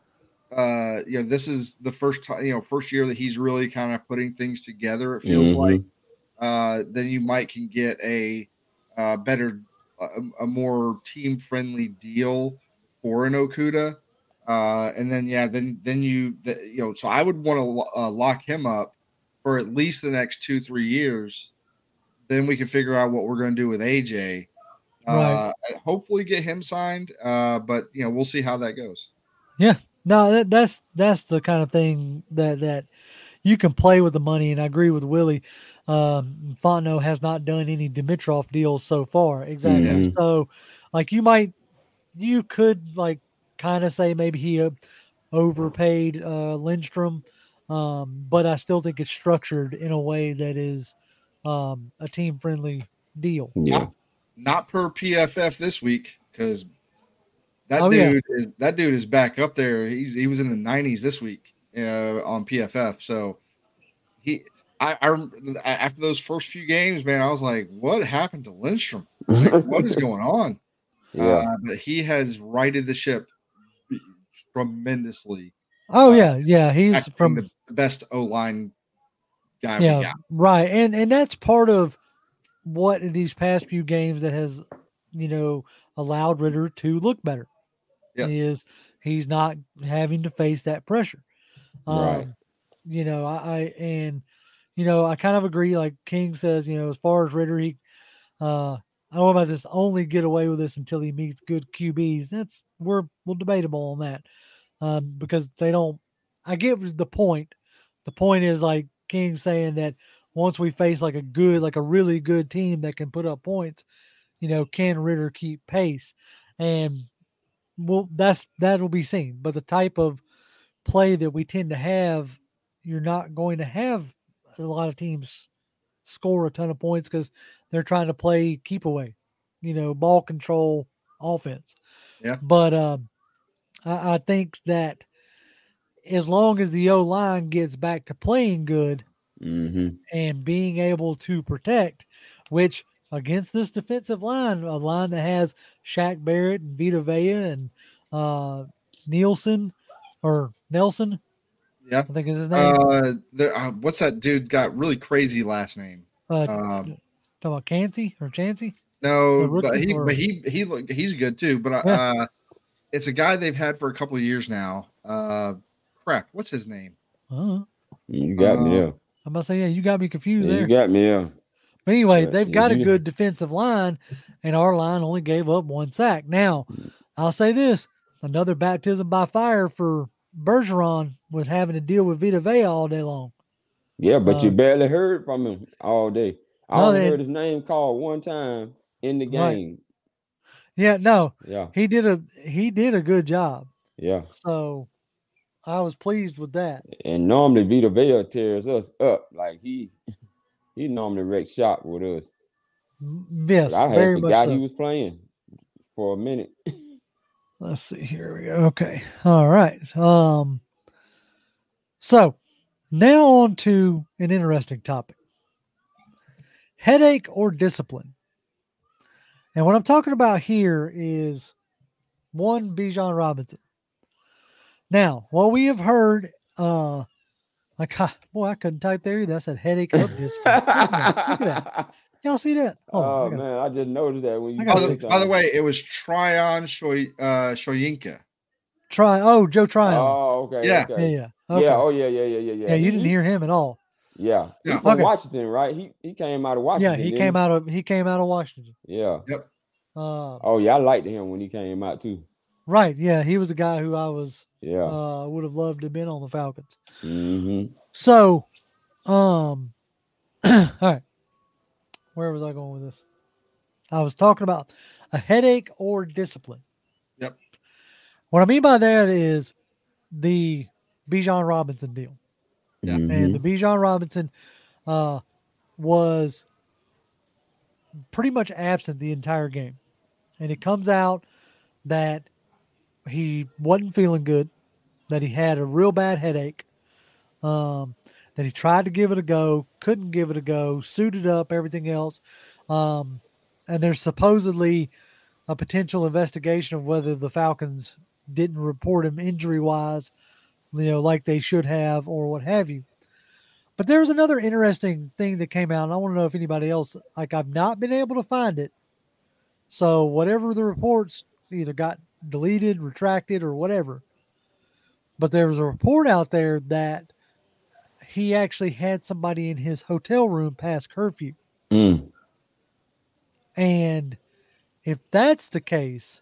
uh, you know, this is the first time, you know, first year that he's really kind of putting things together. It feels Mhm. like, uh, then you might can get a, uh, better, a, a more team friendly deal for an Okudah. Uh, and then, yeah, then, then you, the, you know, so I would want to uh, lock him up for at least the next two, three years. Then we can figure out what we're going to do with A J. Uh, Right. and hopefully get him signed. Uh, but you know, we'll see how that goes. Yeah, no, that, that's, that's the kind of thing that, that you can play with the money. And I agree with Willie. Um, Fontenot has not done any Dimitrov deals so far. Exactly. Mhm. So like you might, you could like kind of say maybe he uh, overpaid uh, Lindstrom. Um, but I still think it's structured in a way that is um, a team friendly deal. Yeah. Not, not per P F F this week, because that Oh, yeah. dude is that dude is back up there. He's he was in the nineties this week uh, on P F F. So he, I, I rem- after those first few games, man, I was like, what happened to Lindstrom? Like, what is going on? Yeah. Uh, but he has righted the ship tremendously. Oh Uh, yeah, yeah. He's Acting from the best O line guy yeah, we got. right. And and that's part of what in these past few games that has, you know, allowed Ridder to look better. Yeah. Is he's not having to face that pressure. Um, Right. You know, I, I and you know, I kind of agree. Like King says, you know, as far as Ridder, he uh I don't know about this only get away with this until he meets good Q Bs. That's we're we're debatable on that. Um, because they don't I get the point. The point is like King saying that once we face like a good, like a really good team that can put up points, you know, can Ridder keep pace? And well, that's that'll be seen. But the type of play that we tend to have, you're not going to have a lot of teams score a ton of points because they're trying to play keep away, you know, ball control offense. Yeah. But um, I, I think that as long as the O line gets back to playing good Mm-hmm. and being able to protect, which against this defensive line, a line that has Shaq Barrett and Vita Vea and uh, Nielsen or Nelson, Yeah, I think is his name. Uh, the, uh, what's that dude got really crazy last name? Uh, Um, talking about Cansey or Chansey? no, The but rookie, he, or- but he, he, look, he's good too. But uh, Yeah. it's a guy they've had for a couple of years now. Uh, crap, what's his name? Uh-huh. You got me Uh, there. I'm about to say, yeah, you got me confused Yeah, there. you got me there. But anyway, But they've if got a you- good defensive line, and our line only gave up one sack. Now, I'll say this: another baptism by fire for Bergeron with having to deal with Vita Vea all day long. Yeah, but you Uh, barely heard from him all day. I No, only they- heard his name called one time in the Right. game. Yeah, no, Yeah, he did a he did a good job. yeah. So I was pleased with that. And normally Vita Vea tears us up. Like he he normally wrecks shop with us. M- Yes, But I had very much forgot so. he was playing for a minute. Let's see. Here we go. Okay. All right. Um. So now on to an interesting topic: headache or discipline. And what I'm talking about here is one Bijan Robinson. Now, what we have heard, uh, like, ha, boy, I couldn't type there either. I said headache of discipline. Listen to that. Look at that. Y'all see that? Hold on, Oh I gotta- man, I just noticed that when you I by, gotta the, said by the something. way, it was Tryon Shoy, uh, Shoyinka. Try. Oh, Joe Tryon. Oh, okay, Yeah. yeah, okay. yeah. Okay. Yeah, oh yeah, yeah, yeah, yeah, yeah. yeah, you He- didn't he- hear him at all. Yeah, he's Yeah. from Okay. Washington, right? He he came out of Yeah, Washington. he didn't came out of he came out of Washington. Yeah. Yep. Uh, Oh yeah, I liked him when he came out too. right. Yeah, he was a guy who I was Yeah. uh would have loved to have been on the Falcons. Mm-hmm. So, um, all right. Where was I going with this? I was talking about a headache or discipline. Yep. What I mean by that is the Bijan Robinson deal. Yeah. And the Bijan Robinson uh, was pretty much absent the entire game. And it comes out that he wasn't feeling good, that he had a real bad headache, um, that he tried to give it a go, couldn't give it a go, suited up, everything else. Um, and there's supposedly a potential investigation of whether the Falcons didn't report him injury-wise, you know, like they should have or what have you. But there was another interesting thing that came out, and I want to know if anybody else, like I've not been able to find it. So whatever the reports either got deleted, retracted, or whatever. But there was a report out there that he actually had somebody in his hotel room past curfew. Mm. And if that's the case,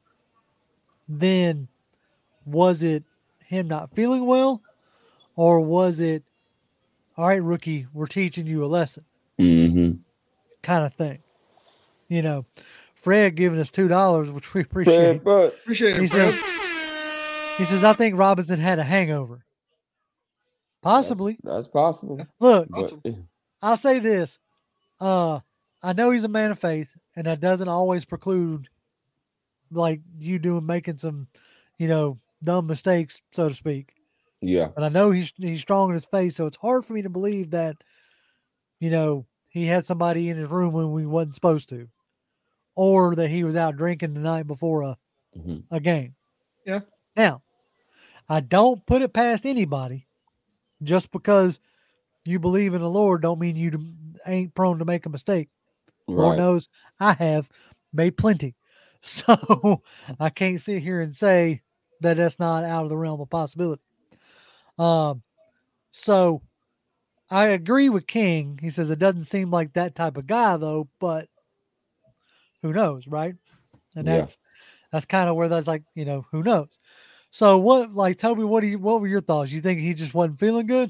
then was it him not feeling well, or was it, all right, rookie, we're teaching you a lesson Mm-hmm. kind of thing? You know, Fred giving us two dollars, which we appreciate. Fred, but Appreciate He it, Fred. says, he says, I think Robinson had a hangover. Possibly. that's possible. Look, But Awesome. I'll say this. Uh, I know he's a man of faith, and that doesn't always preclude like you doing making some, you know, dumb mistakes, so to speak. yeah, But I know he's he's strong in his faith, so it's hard for me to believe that, you know, he had somebody in his room when we wasn't supposed to, or that he was out drinking the night before a hmm a game. Yeah. Now, I don't put it past anybody. Just because you believe in the Lord, don't mean you d- ain't prone to make a mistake. Lord right. knows I have made plenty. So I can't sit here and say that that's not out of the realm of possibility. Um, so I agree with King. He says it doesn't seem like that type of guy, though, but who knows, right? And Yeah. that's that's kind of where that's like, you know, who knows. So what, like, Toby, what do you, what were your thoughts? You think he just wasn't feeling good?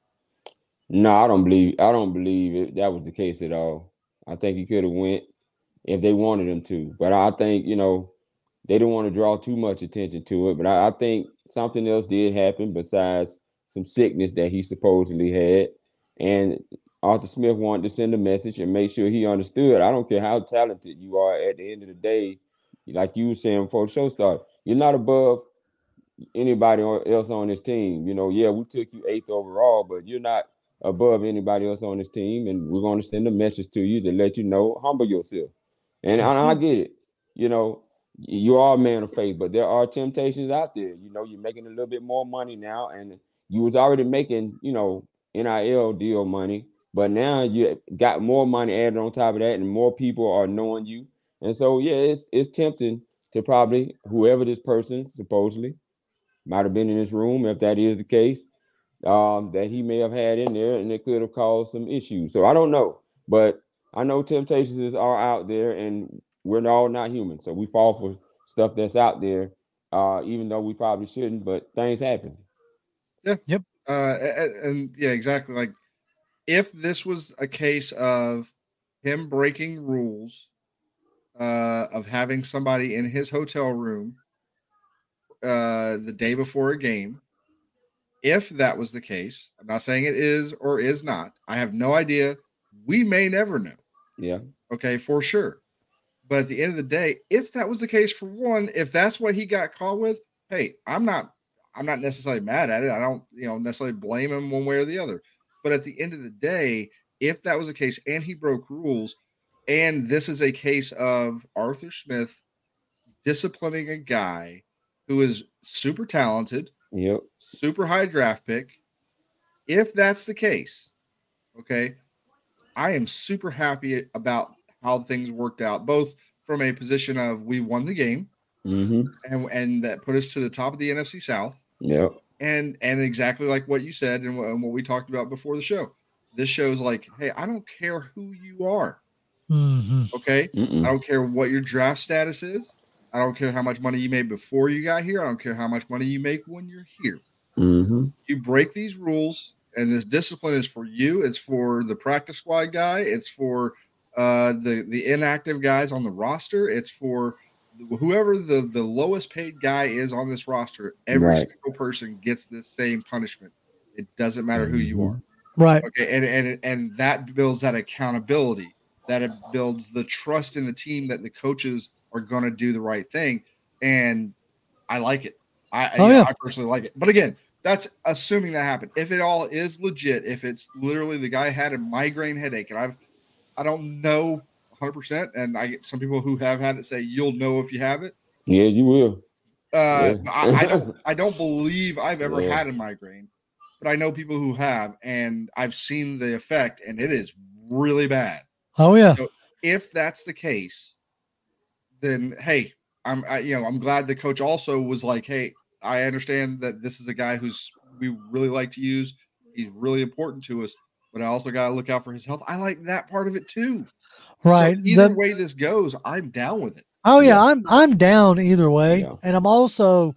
No, I don't believe. I don't believe it, that was the case at all. I think he could have went if they wanted him to, but I think you know they didn't want to draw too much attention to it. But I, I think something else did happen besides some sickness that he supposedly had, and Arthur Smith wanted to send a message and make sure he understood. I don't care how talented you are. At the end of the day, like you were saying before the show started, you're not above anybody else on this team. You know, yeah, we took you eighth overall, but you're not above anybody else on this team, and we're going to send a message to you to let you know, humble yourself. And, and I get it. You know, you are a man of faith, but there are temptations out there. You know, you're making a little bit more money now, and you was already making, you know, N I L deal money, but now you got more money added on top of that, and more people are knowing you. And so, yeah, it's it's tempting to probably whoever this person supposedly might have been in this room, if that is the case, um, that he may have had in there, and it could have caused some issues. So I don't know, but I know temptations are out there, and we're all not human, so we fall for stuff that's out there, uh, even though we probably shouldn't. But things happen. Yeah. Yep. Uh, and, and yeah, exactly. Like if this was a case of him breaking rules, uh, of having somebody in his hotel room, uh, the day before a game, if that was the case, I'm not saying it is or is not. I have no idea. We may never know. Yeah. Okay, for sure. But at the end of the day, if that was the case for one, if that's what he got caught with, hey, I'm not I'm not necessarily mad at it. I don't, you know, necessarily blame him one way or the other. But at the end of the day, if that was the case and he broke rules, and this is a case of Arthur Smith disciplining a guy who is super talented, Yep. super high draft pick, if that's the case, okay, I am super happy about how things worked out, both from a position of we won the game, mm-hmm. and and that put us to the top of the N F C South. Yep. And and exactly like what you said and what, and what we talked about before the show. This shows like, hey, I don't care who you are. Mm-hmm. Okay. Mm-mm. I don't care what your draft status is. I don't care how much money you made before you got here. I don't care how much money you make when you're here. Mm-hmm. You break these rules, and this discipline is for you. It's for the practice squad guy. It's for uh, the the inactive guys on the roster. It's for whoever the, the lowest paid guy is on this roster. Every Right. single person gets this same punishment. It doesn't matter who you are. Right. Okay, and and and that builds that accountability. That it builds the trust in the team that the coaches are going to do the right thing, and I like it. I Oh, you know, yeah. I personally like it. But again, that's assuming that happened. If it all is legit, if it's literally the guy had a migraine headache, and I've I don't know one hundred percent, and I get some people who have had it say you'll know if you have it. Yeah, you will. Uh, Yeah. I, I don't I don't believe I've ever Yeah. had a migraine, but I know people who have, and I've seen the effect, and it is really bad. Oh yeah. So if that's the case, then hey, I'm I, you know I'm glad the coach also was like, hey, I understand that this is a guy who's we really like to use. He's really important to us, but I also got to look out for his health. I like that part of it too. Right. So either The- way this goes, I'm down with it. oh yeah, Yeah. I'm I'm down either way. Yeah. And I'm also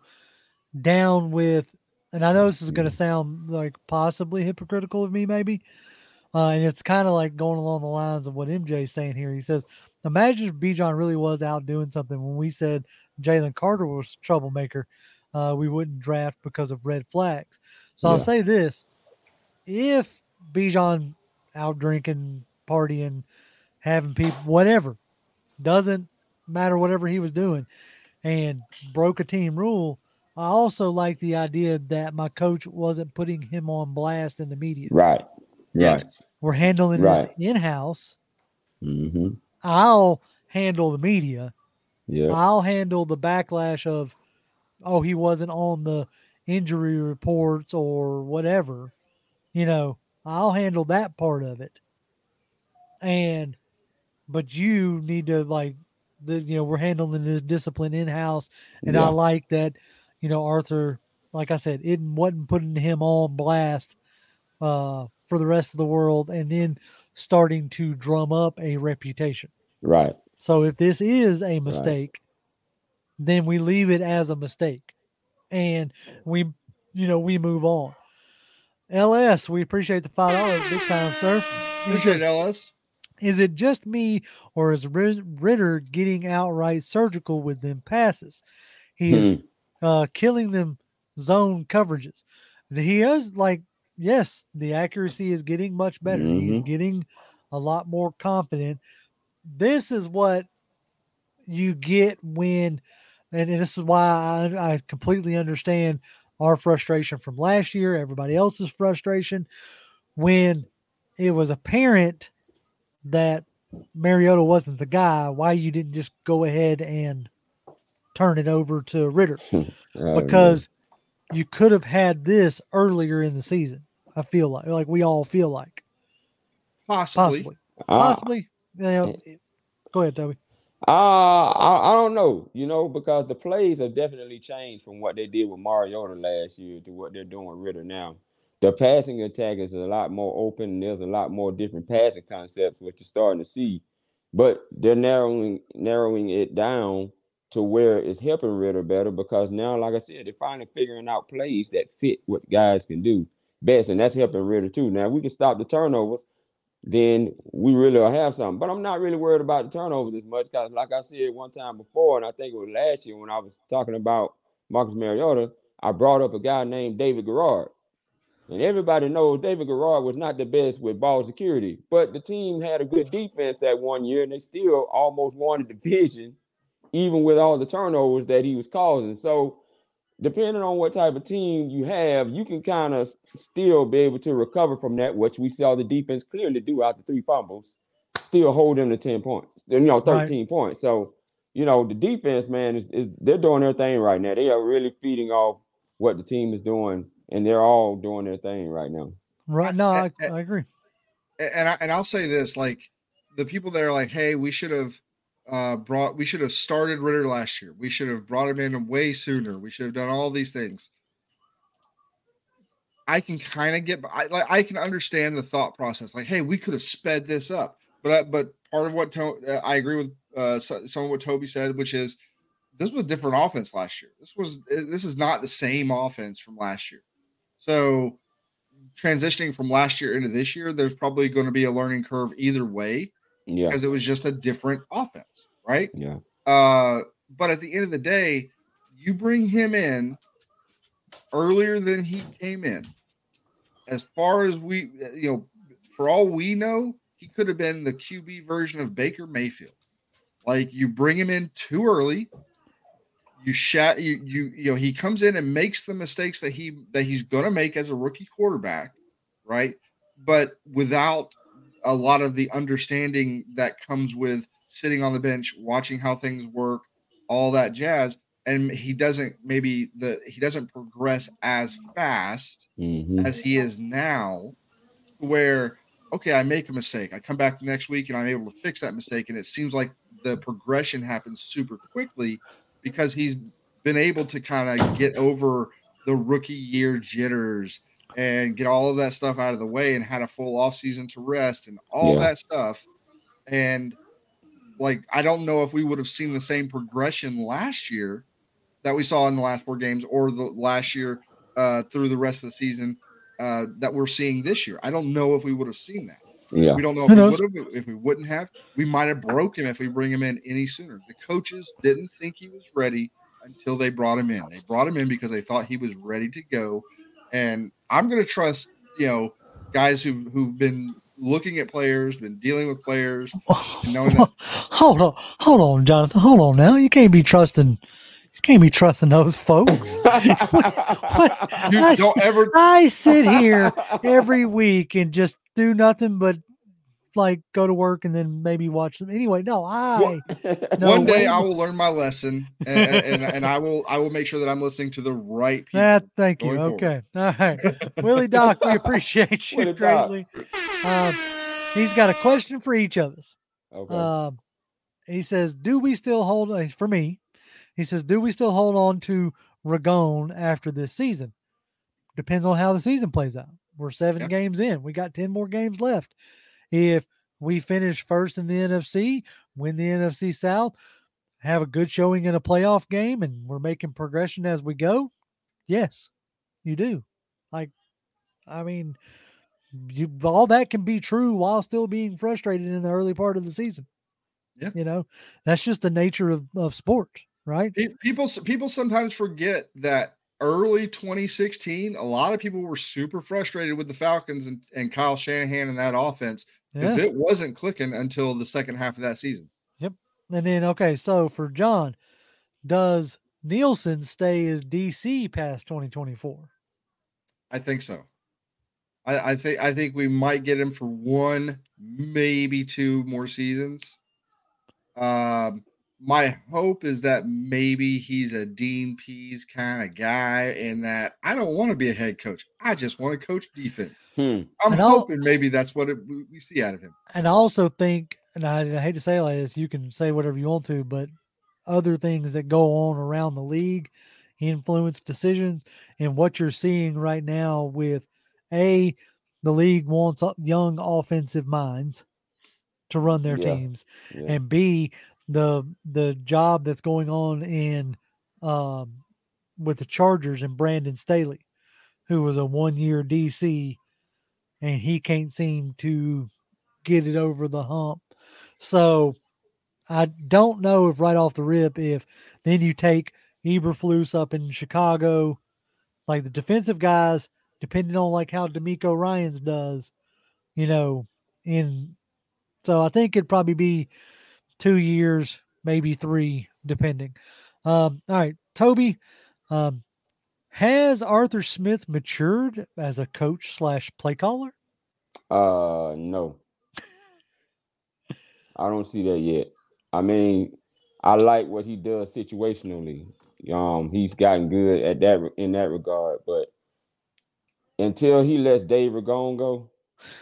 down with, and I know this is gonna sound like possibly hypocritical of me, maybe. Uh, and it's kind of like going along the lines of what M J's saying here. He says, imagine if Bijan really was out doing something when we said Jalen Carter was a troublemaker. Uh, we wouldn't draft because of red flags. So I'll Yeah. say this. If Bijan out drinking, partying, having people, whatever, doesn't matter whatever he was doing, and broke a team rule, I also like the idea that my coach wasn't putting him on blast in the media. Right. Right. Yes. We're handling Right. this in-house. Mm-hmm. I'll handle the media. Yeah. I'll handle the backlash of, oh, he wasn't on the injury reports or whatever. You know, I'll handle that part of it. And, but you need to like, the you know, we're handling this discipline in-house. And Yeah. I like that, you know, Arthur, like I said, it wasn't putting him on blast uh, for the rest of the world and then starting to drum up a reputation. Right. So if this is a mistake, then we leave it as a mistake and we, you know, we move on. L S, we appreciate the five dollars. Big time, sir. He Appreciate says, it, L S. is it just me or is Ritter getting outright surgical with them passes? He is Hmm. uh, killing them zone coverages. He is like, yes, the accuracy is getting much better. He's Mhm. getting a lot more confident. This is what you get when, and, and this is why I, I completely understand our frustration from last year, everybody else's frustration, when it was apparent that Mariota wasn't the guy, why you didn't just go ahead and turn it over to Ritter. Oh, Because you could have had this earlier in the season. I feel like, like we all feel like Possibly, possibly, Uh, possibly. You know, go ahead, Toby. Uh, I, I don't know, you know, because the plays have definitely changed from what they did with Mariota last year to what they're doing with Ritter now. The passing attack is a lot more open, and there's a lot more different passing concepts, which you're starting to see. But they're narrowing narrowing it down to where it's helping Ritter better because now, like I said, they're finally figuring out plays that fit what guys can do best, and that's helping Ritter too. Now, if we can stop the turnovers, then we really will have something. But I'm not really worried about the turnovers as much because, like I said one time before, and I think it was last year when I was talking about Marcus Mariota, I brought up a guy named David Garrard. And everybody knows David Garrard was not the best with ball security, but the team had a good defense that one year, and they still almost won the division, even with all the turnovers that he was causing. So depending on what type of team you have, you can kind of still be able to recover from that, which we saw the defense clearly do after three fumbles, still hold them to ten points, you know, thirteen right. points. So, you know, the defense, man, is, is they're doing their thing right now. They are really feeding off what the team is doing, and they're all doing their thing right now. Right. No, I, I, I agree. And I, and I'll say this, like the people that are like, hey, we should have uh, brought, we should have started Ritter last year. We should have brought him in way sooner. We should have done all these things. I can kind of get, I, like, I can understand the thought process. Like, hey, we could have sped this up. But, but part of what to, uh, I agree with uh, some of what Toby said, which is this was a different offense last year. This was, this is not the same offense from last year. So transitioning from last year into this year, there's probably going to be a learning curve either way. Yeah. Because it was just a different offense, right? Yeah. Uh, but at the end of the day, you bring him in earlier than he came in. As far as we, you know, for all we know, he could have been the Q B version of Baker Mayfield. Like you bring him in too early. You shat you you you know he comes in and makes the mistakes that he that he's gonna make as a rookie quarterback, right? But without a lot of the understanding that comes with sitting on the bench, watching how things work, all that jazz. And he doesn't maybe the he doesn't progress as fast mm-hmm. as he is now, where okay, I make a mistake. I come back the next week and I'm able to fix that mistake. And it seems like the progression happens super quickly because he's been able to kind of get over the rookie year jitters and get all of that stuff out of the way and had a full offseason to rest and all yeah. that stuff. And like, I don't know if we would have seen the same progression last year that we saw in the last four games or the last year uh, through the rest of the season uh, that we're seeing this year. I don't know if we would have seen that. Yeah. We don't know if we would have, if we wouldn't have. We might have broke him if we bring him in any sooner. The coaches didn't think he was ready until they brought him in. They brought him in because they thought he was ready to go. And I'm going to trust, you know, guys who've, who've been looking at players, been dealing with players. And knowing that- hold on, hold on, Jonathan. Hold on now. You can't be trusting You can't be trusting those folks. what, what, you I, don't ever. I sit here every week and just do nothing but like go to work and then maybe watch them. Anyway, no, I. No one day way. I will learn my lesson, and, and and I will I will make sure that I'm listening to the right people. Ah, thank you. Okay, all right, Willie Doc, we appreciate you greatly. Um, he's got a question for each of us. Okay. Um, he says, "Do we still hold?" Uh, for me. He says, do we still hold on to Ragone after this season? Depends on how the season plays out. We're seven yep. games in. We got ten more games left. If we finish first in the N F C, win the N F C South, have a good showing in a playoff game, and we're making progression as we go, yes, you do. Like, I mean, you, all that can be true while still being frustrated in the early part of the season. Yeah. You know, that's just the nature of, of sport. Right. People, people sometimes forget that early twenty sixteen, a lot of people were super frustrated with the Falcons and, and Kyle Shanahan and that offense because yeah. it wasn't clicking until the second half of that season. Yep. And then, okay, so for John, does Nielsen stay as D C past twenty twenty-four? I think so. I, I think I think we might get him for one, maybe two more seasons. Um. my hope is that maybe he's a Dean Pease kind of guy, and that I don't want to be a head coach. I just want to coach defense. Hmm. I'm And I'll- hoping maybe that's what it, we we see out of him. And I also think, and I, I hate to say it like this, you can say whatever you want to, but other things that go on around the league influence decisions. And what you're seeing right now with A, the league wants young offensive minds to run their Yeah. teams, Yeah. and B, the the job that's going on in um, with the Chargers and Brandon Staley, who was a one-year D C, and he can't seem to get it over the hump. So I don't know if right off the rip, if then you take Eberflus up in Chicago, like the defensive guys, depending on like how D'Amico Ryans does, you know, in so I think it'd probably be two years, maybe three, depending. Um, all right, Toby, um, has Arthur Smith matured as a coach slash play caller? Uh, no, I don't see that yet. I mean, I like what he does situationally. Um, he's gotten good at that in that regard, but until he lets Dave Ragone go,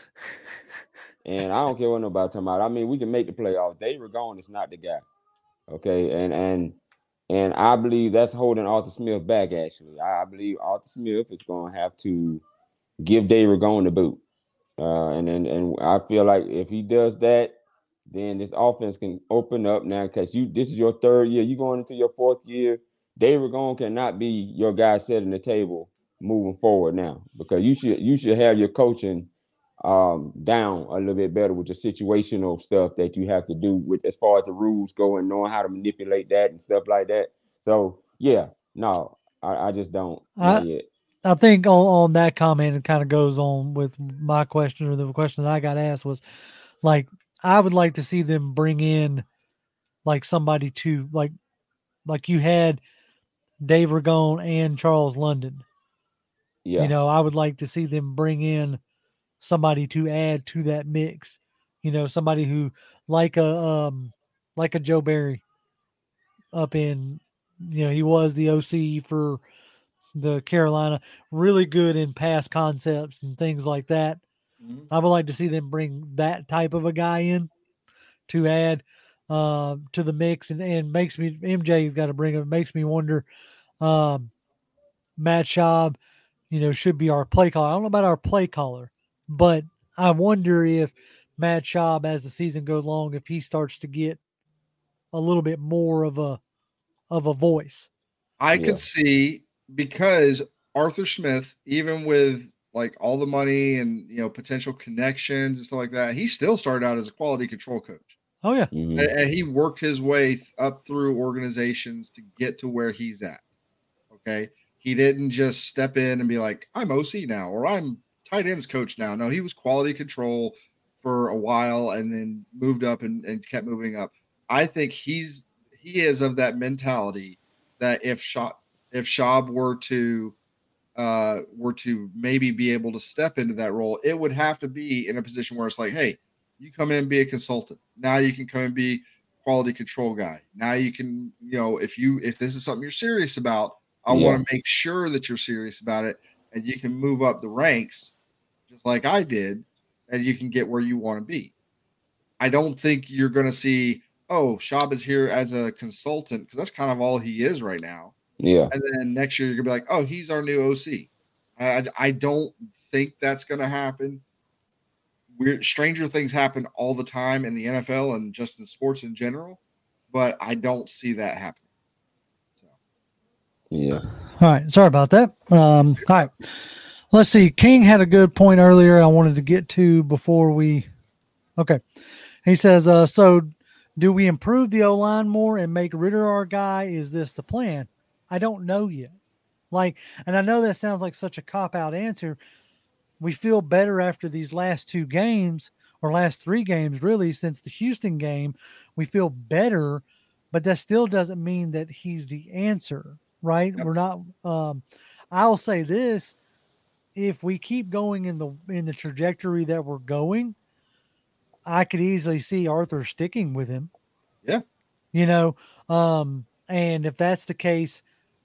and I don't care what nobody talking about. I mean, we can make the playoffs. Dave Ragone is not the guy. Okay, and and and I believe that's holding Arthur Smith back. Actually, I, I believe Arthur Smith is going to have to give Dave Ragone the boot, uh, and and and I feel like if he does that, then this offense can open up now because you this is your third year. You're going into your fourth year. Dave Ragone cannot be your guy setting the table moving forward now, because you should you should have your coaching um down a little bit better with the situational stuff that you have to do with as far as the rules go and knowing how to manipulate that and stuff like that. So yeah, no, I, I just don't not I, yet. I think on, on that comment, it kind of goes on with my question, or the question that I got asked was like, I would like to see them bring in like somebody to like, like you had Dave Ragone and Charles London. Yeah. You know, I would like to see them bring in somebody to add to that mix. You know, somebody who like a um like a Joe Barry up in, you know, he was the O C for the Carolina, really good in pass concepts and things like that. Mhm. I would like to see them bring that type of a guy in to add uh, to the mix, and, and makes me M J's got to bring it. Makes me wonder. Um, Matt Schaub, you know, should be our play caller. I don't know about our play caller, but I wonder if Matt Schaub, as the season goes along, if he starts to get a little bit more of a of a voice. I Yeah. could see, because Arthur Smith, even with like all the money and you know potential connections and stuff like that, he still started out as a quality control coach, Oh yeah, Mhm. and, and he worked his way th- up through organizations to get to where he's at. Okay, he didn't just step in and be like, "I'm O C now" or "I'm tight ends coach now." No, he was quality control for a while and then moved up and, and kept moving up. I think he's he is of that mentality that if Schaub, if Schaub were to uh, were to maybe be able to step into that role, it would have to be in a position where it's like, hey, you come in and be a consultant. Now you can come and be quality control guy. Now you can, you know, if you if this is something you're serious about, I Yeah. want to make sure that you're serious about it, and you can move up the ranks just like I did, and you can get where you want to be. I don't think you're going to see, oh, Schaub is here as a consultant, because that's kind of all he is right now. Yeah. And then next year you're gonna be like, oh, he's our new O C. I, I don't think that's gonna happen. Weird, stranger things happen all the time in the N F L and just in sports in general, but I don't see that happening. So. Yeah. all right. Sorry about that. Um, all right. Let's see. King had a good point earlier I wanted to get to before we. Okay. He says, uh, so do we improve the O-line more and make Ritter our guy? Is this the plan? I don't know yet. Like, and I know that sounds like such a cop-out answer. We feel better after these last two games, or last three games, really, since the Houston game. We feel better, but that still doesn't mean that he's the answer, right? Yep. We're not. Um, I'll say this: if we keep going in the in the trajectory that we're going, I could easily see Arthur sticking with him. Yeah. You know, um, and if that's the case,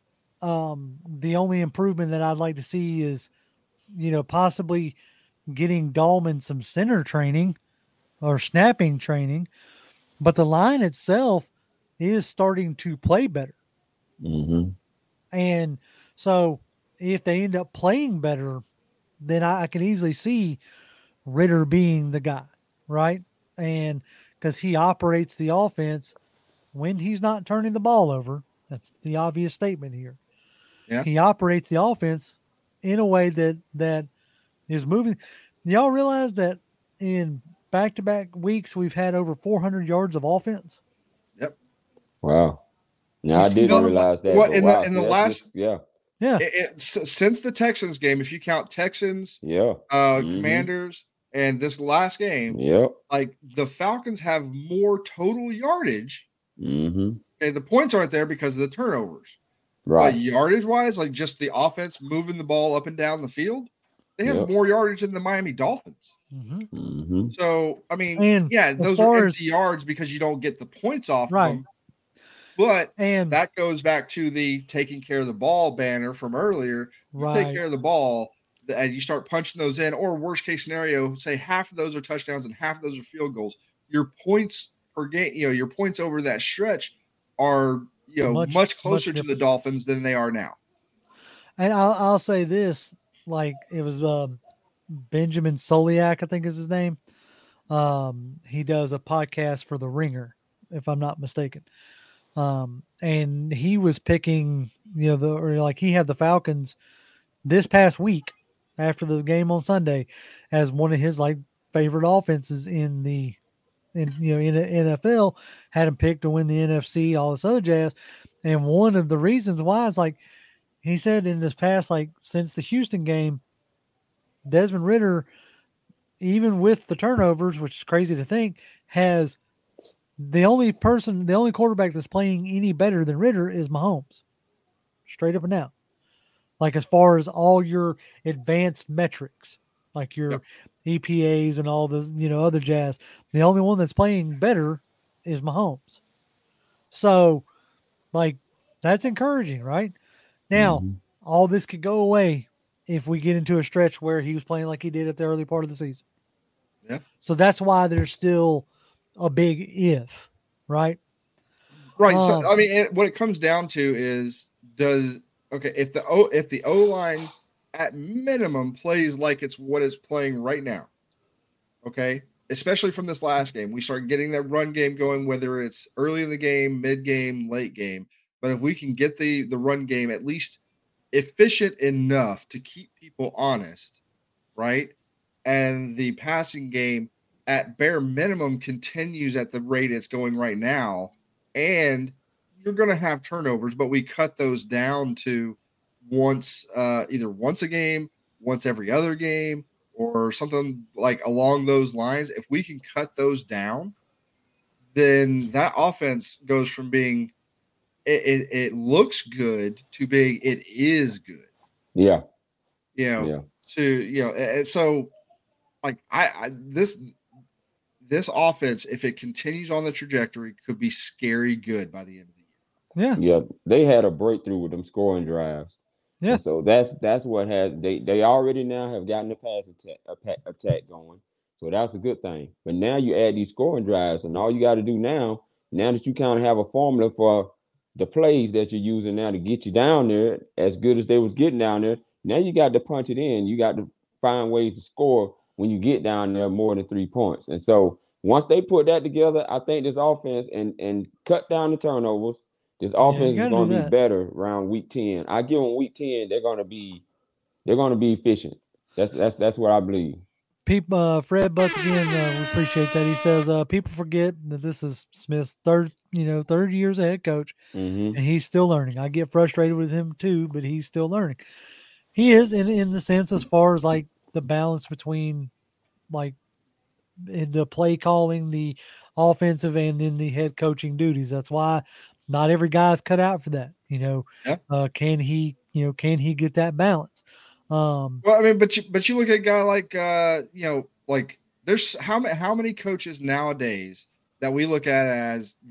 um, the only improvement that I'd like to see is, you know, possibly getting Dahlman some center training or snapping training, but the line itself is starting to play better. Mm-hmm. And so if they end up playing better, then I, I can easily see Ritter being the guy, right? And because he operates the offense when he's not turning the ball over. That's the obvious statement here. Yeah. He operates the offense in a way that that is moving. Y'all realize that in back-to-back weeks we've had over four hundred yards of offense? Yep. Wow. Now You I see didn't that? realize that. Well, but in wow, the in see, the that's last just- yeah, Yeah. it, it, s- since the Texans game, if you count Texans, yeah, uh, Mhm. Commanders, and this last game, yep. like the Falcons have more total yardage. Mm-hmm. Okay, the points aren't there because of the turnovers. Right. But yardage wise, like just the offense moving the ball up and down the field, they have Yep. more yardage than the Miami Dolphins. Mm-hmm. Mm-hmm. So, I mean, And yeah, as those far are as- empty yards because you don't get the points off Right. of them. But And that goes back to the taking care of the ball banner from earlier. You right. take care of the ball and you start punching those in, or worst case scenario, say half of those are touchdowns and half of those are field goals. Your points per game, you know, your points over that stretch are, you know, Much- much, closer much to the different. Dolphins than they are now. And I'll, I'll say this, like it was um, Benjamin Soliak, I think is his name. Um, he does a podcast for The Ringer, if I'm not mistaken. Um, and he was picking, you know, the or like he had the Falcons this past week after the game on Sunday as one of his like favorite offenses in the in you know in the N F L. Had him picked to win the N F C, all this other jazz. And one of the reasons why is like he said in this past, like since the Houston game, Desmond Ritter, even with the turnovers, which is crazy to think, has the only person, the only quarterback that's playing any better than Ritter is Mahomes. Straight up and down. Like as far as all your advanced metrics, like your Yep. E P As and all this, you know, other jazz, the only one that's playing better is Mahomes. So, like, that's encouraging, right? Now, Mhm. all this could go away if we get into a stretch where he was playing like he did at the early part of the season. Yeah. So that's why there's still a big if, right? Right. Um, so I mean, it, what it comes down to is does okay if the O if the O line at minimum plays like it's what it's playing right now, okay, especially from this last game, we start getting that run game going, whether it's early in the game, mid game, late game. But if we can get the the run game at least efficient enough to keep people honest, right, and the passing game at bare minimum continues at the rate it's going right now, and you're going to have turnovers, but we cut those down to once, uh, either once a game, once every other game, or something like along those lines. If we can cut those down, then that offense goes from being it, it, it looks good to being it is good. Yeah. You know, Yeah. to you know, and so like I, I this this offense, if it continues on the trajectory, could be scary good by the end of the year. yeah, Yeah. They had a breakthrough with them scoring drives. Yeah. And so that's that's what has they they already now have gotten the pass attack attack, attack going. So that's a good thing. But now you add these scoring drives, and all you got to do now, now that you kind of have a formula for the plays that you're using now to get you down there, as good as they was getting down there, now you got to punch it in. You got to find ways to score when you get down there more than three points. And so once they put that together, I think this offense and and cut down the turnovers, this Yeah, you offense is gotta going do to be that. better around week ten. I give them week ten, they're going to be they're going to be efficient. That's that's that's what I believe. People, uh, Fred Butts again. Uh, we appreciate that. He says uh, people forget that this is Smith's third, you know, third year as a head coach, Mm-hmm. and he's still learning. I get frustrated with him too, but he's still learning. He is in in the sense as far as like the balance between like the play calling, the offensive, and then the head coaching duties. That's why not every guy's cut out for that. You know, Yeah. uh, can he? You know, can he get that balance? Um, Well, I mean, but you but you look at a guy like uh, you know, like there's how many how many coaches nowadays that we look at as the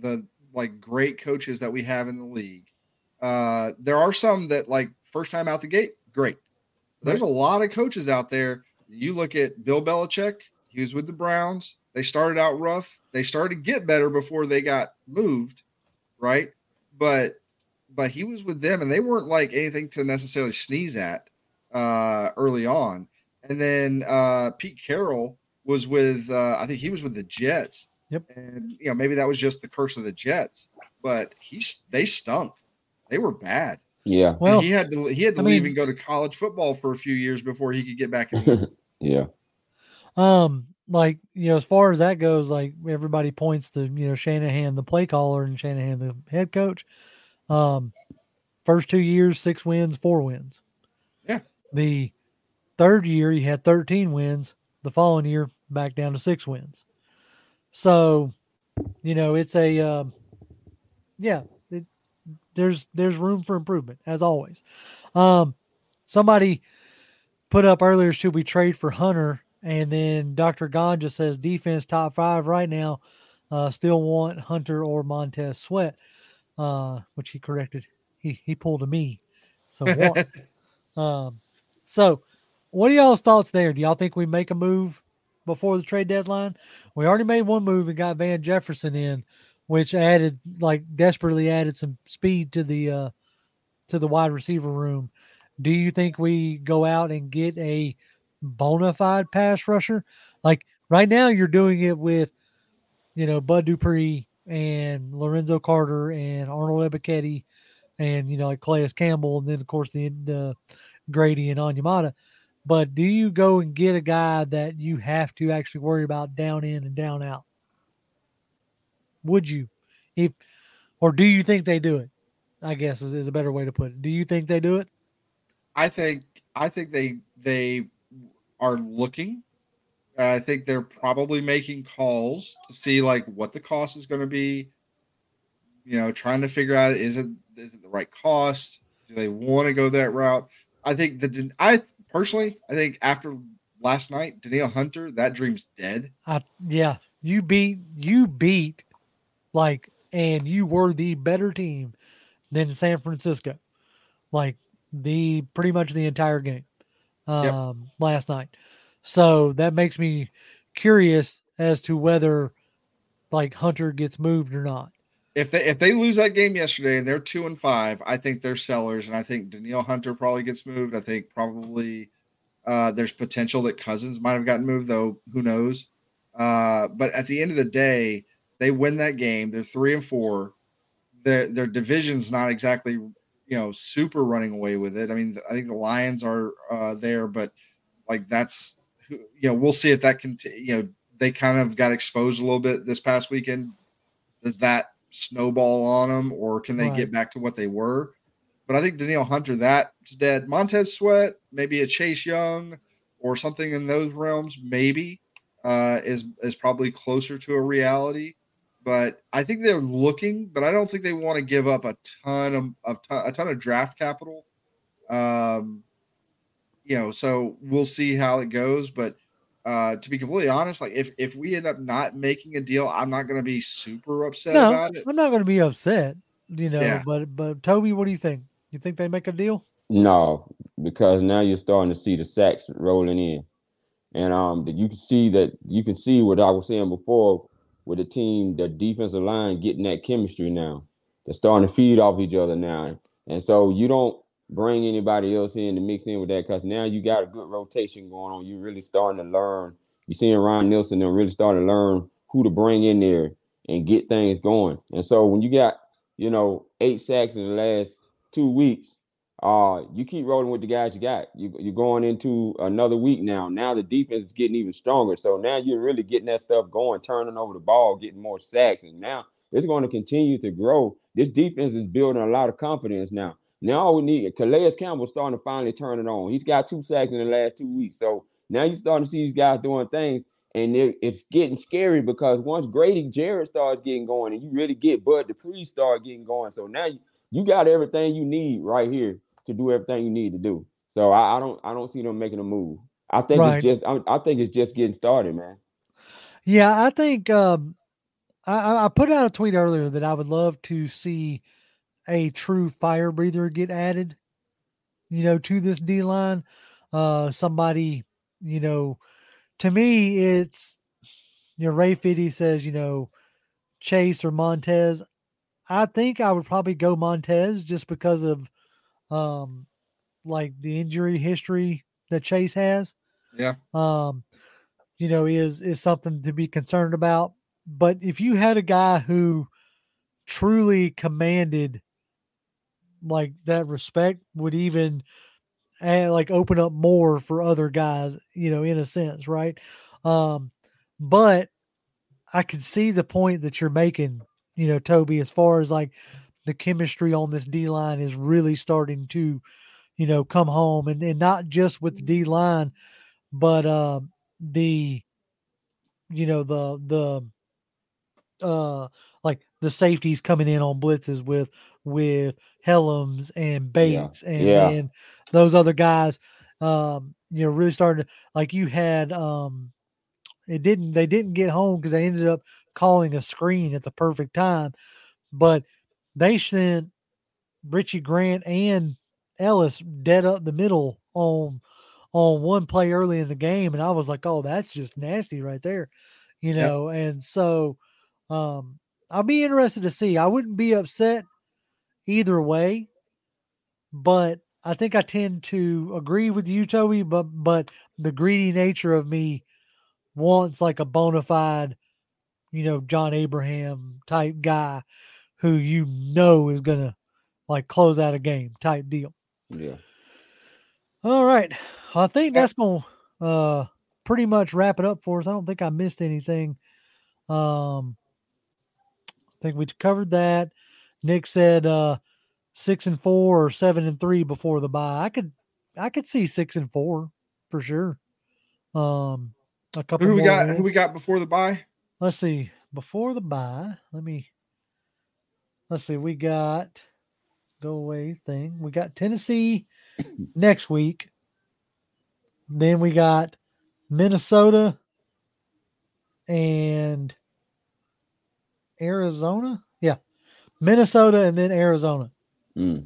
like great coaches that we have in the league. Uh, there are some that like first time out the gate, great. There's a lot of coaches out there. You look at Bill Belichick, he was with the Browns. They started out rough. They started to get better before they got moved, right? But but he was with them, and they weren't like anything to necessarily sneeze at uh, early on. And then uh, Pete Carroll was with, uh, I think he was with the Jets. Yep. And you know maybe that was just the curse of the Jets, but he's they stunk. They were bad. Yeah. Well, and he had to he had to I leave mean, and go to college football for a few years before he could get back in. The yeah. Um, like, you know, as far as that goes, like everybody points to, you know, Shanahan, the play caller, and Shanahan, the head coach. Um, first two years, six wins, four wins. Yeah. The third year, he had thirteen wins. The following year, back down to six wins. So, you know, it's a, um, yeah, it, there's, there's room for improvement as always. Um, somebody put up earlier, should we trade for Hunter? And then Doctor Ganja says defense top five right now. Uh, still want Hunter or Montez Sweat, uh, which he corrected. He he pulled a me. So what? um, so what are y'all's thoughts there? Do y'all think we make a move before the trade deadline? We already made one move and got Van Jefferson in, which added like desperately added some speed to the uh, to the wide receiver room. Do you think we go out and get a bona fide pass rusher? Like right now you're doing it with, you know, Bud Dupree and Lorenzo Carter and Arnold Ebiketie and, you know, like Calais Campbell, and then of course the uh, Grady and Onyemata. But do you go and get a guy that you have to actually worry about down in and down out? Would you, if, or do you think they do it? I guess is, is a better way to put it. Do you think they do it? I think I think they they are looking. Uh, I think they're probably making calls to see like what the cost is going to be. You know, trying to figure out is it is it the right cost? Do they want to go that route? I think that I personally, I think after last night, Danielle Hunter, that dream's dead. I, yeah, you beat you beat like, and you were the better team than San Francisco, like the pretty much the entire game um, yep. last night. So that makes me curious as to whether like Hunter gets moved or not. If they if they lose that game yesterday and they're two and five, I think they're sellers, and I think Danielle Hunter probably gets moved. I think probably uh, there's potential that Cousins might have gotten moved, though who knows. Uh, but at the end of the day, they win that game. They're three and four. Their their division's not exactly, you know, super running away with it. I mean, I think the Lions are uh, there, but like that's, you know, we'll see if that can, you know, they kind of got exposed a little bit this past weekend. Does that snowball on them, or can they right. get back to what they were? But I think Danielle Hunter, that's dead. Montez Sweat, maybe a Chase Young or something in those realms, maybe uh, is is probably closer to a reality. But I think they're looking, but I don't think they want to give up a ton of, of a ton of draft capital. Um, you know, so we'll see how it goes. But uh, to be completely honest, like if, if we end up not making a deal, I'm not going to be super upset no, about it. I'm not going to be upset, you know, yeah. but, but Toby, what do you think? You think they make a deal? No, because now you're starting to see the sacks rolling in. And um, you can see that you can see what I was saying before with the team, the defensive line getting that chemistry now. They're starting to feed off each other now. And so you don't bring anybody else in to mix in with that, because now you got a good rotation going on. You're really starting to learn. You're seeing Ryan Nielsen, they're really starting to learn who to bring in there and get things going. And so when you got, you know, eight sacks in the last two weeks, uh, you keep rolling with the guys you got. You, you're going into another week now. Now the defense is getting even stronger. So now you're really getting that stuff going, turning over the ball, getting more sacks. And now it's going to continue to grow. This defense is building a lot of confidence now. Now all we need, Calais Campbell starting to finally turn it on. He's got two sacks in the last two weeks. So now you're starting to see these guys doing things. And it's getting scary because once Grady Jarrett starts getting going and you really get Bud Dupree start getting going. So now you, you got everything you need right here to do everything you need to do. So I, I don't I don't see them making a move. I think right. it's just I, I think it's just getting started, man. Yeah, I think um, I, I put out a tweet earlier that I would love to see a true fire breather get added, you know, to this D line. Uh, somebody, you know, to me, it's, you know, Ray Fitty says, you know, Chase or Montez. I think I would probably go Montez just because of, um, like the injury history that Chase has. Yeah. Um, you know, is is something to be concerned about. But if you had a guy who truly commanded like that respect, would even add, like open up more for other guys, you know, in a sense, right? Um, but I can see the point that you're making, you know, Toby, as far as like the chemistry on this D line is really starting to, you know, come home, and, and not just with the D line, but um, the, you know, the the uh like the safeties coming in on blitzes with with Helms and Yeah, Bates, and yeah, then those other guys, um, you know, really starting to, like you had um it didn't they didn't get home because they ended up calling a screen at the perfect time, but they sent Richie Grant and Ellis dead up the middle on on one play early in the game, and I was like, oh, that's just nasty right there, you Yep. know. And so um I'll be interested to see. I wouldn't be upset either way, but I think I tend to agree with you, Toby, but but the greedy nature of me wants like a bona fide, you know, John Abraham type guy who you know is gonna like close out a game type deal. yeah. All right. I think Uh, that's gonna uh pretty much wrap it up for us. I don't think I missed anything. Um I think we covered that. Nick said uh six and four or seven and three before the bye. I could I could see six and four for sure. Um a couple Who we more got? Who we wins. got before the bye? Let's see. Before the bye, let me let's see. We got go away thing. We got Tennessee next week. Then we got Minnesota and Arizona. Yeah. Minnesota and then Arizona. Mm.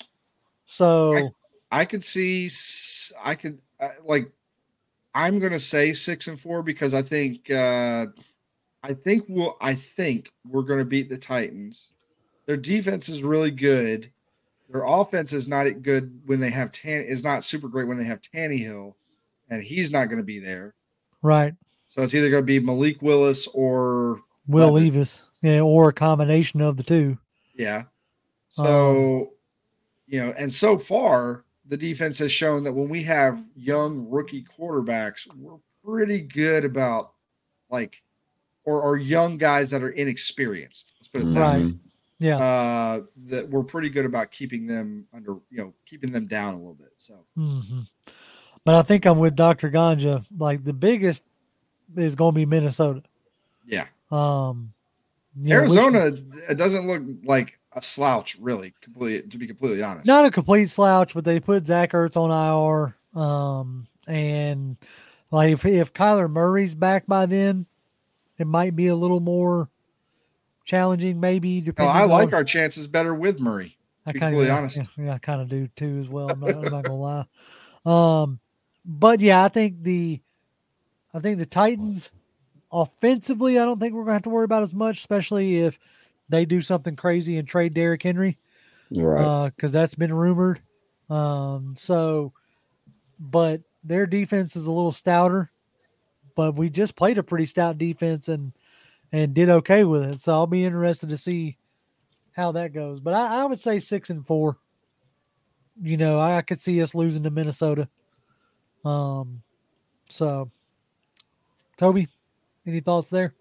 So I, I could see. s- I could uh, like. I'm gonna say six and four because I think. Uh, I think we'll. I think we're gonna beat the Titans. Their defense is really good. Their offense is not good when they have Tan. Is not super great when they have Tannehill, and he's not going to be there. right. So it's either going to be Malik Willis or Will Levis. Levis. Yeah, or a combination of the two. Yeah. Um So, you know, and so far, the defense has shown that when we have young rookie quarterbacks, we're pretty good about like, or, or young guys that are inexperienced. Let's put it that right. way. Mhm. Yeah. Uh, that we're pretty good about keeping them under, you know, keeping them down a little bit. So, hmm But I think I'm with Doctor Ganja. Like the biggest is going to be Minnesota. yeah. Um, you know, which- Arizona, it doesn't look like a slouch, really. Completely, to be completely honest. not a complete slouch, but they put Zach Ertz on I R. Um, and like if if Kyler Murray's back by then, it might be a little more challenging, maybe Well, depending. I like on, our chances better with Murray. I To be kind completely of honest. yeah, yeah, I kind of do too as well. I'm not, I'm not gonna lie. Um, but yeah, I think the I think the Titans offensively, I don't think we're gonna have to worry about as much, especially if they do something crazy and trade Derrick Henry, You're right. because uh, that's been rumored. Um, so, but their defense is a little stouter. But we just played a pretty stout defense and and did okay with it. So I'll be interested to see how that goes. But I, I would say six and four. You know, I, I could see us losing to Minnesota. Um, so Toby, any thoughts there?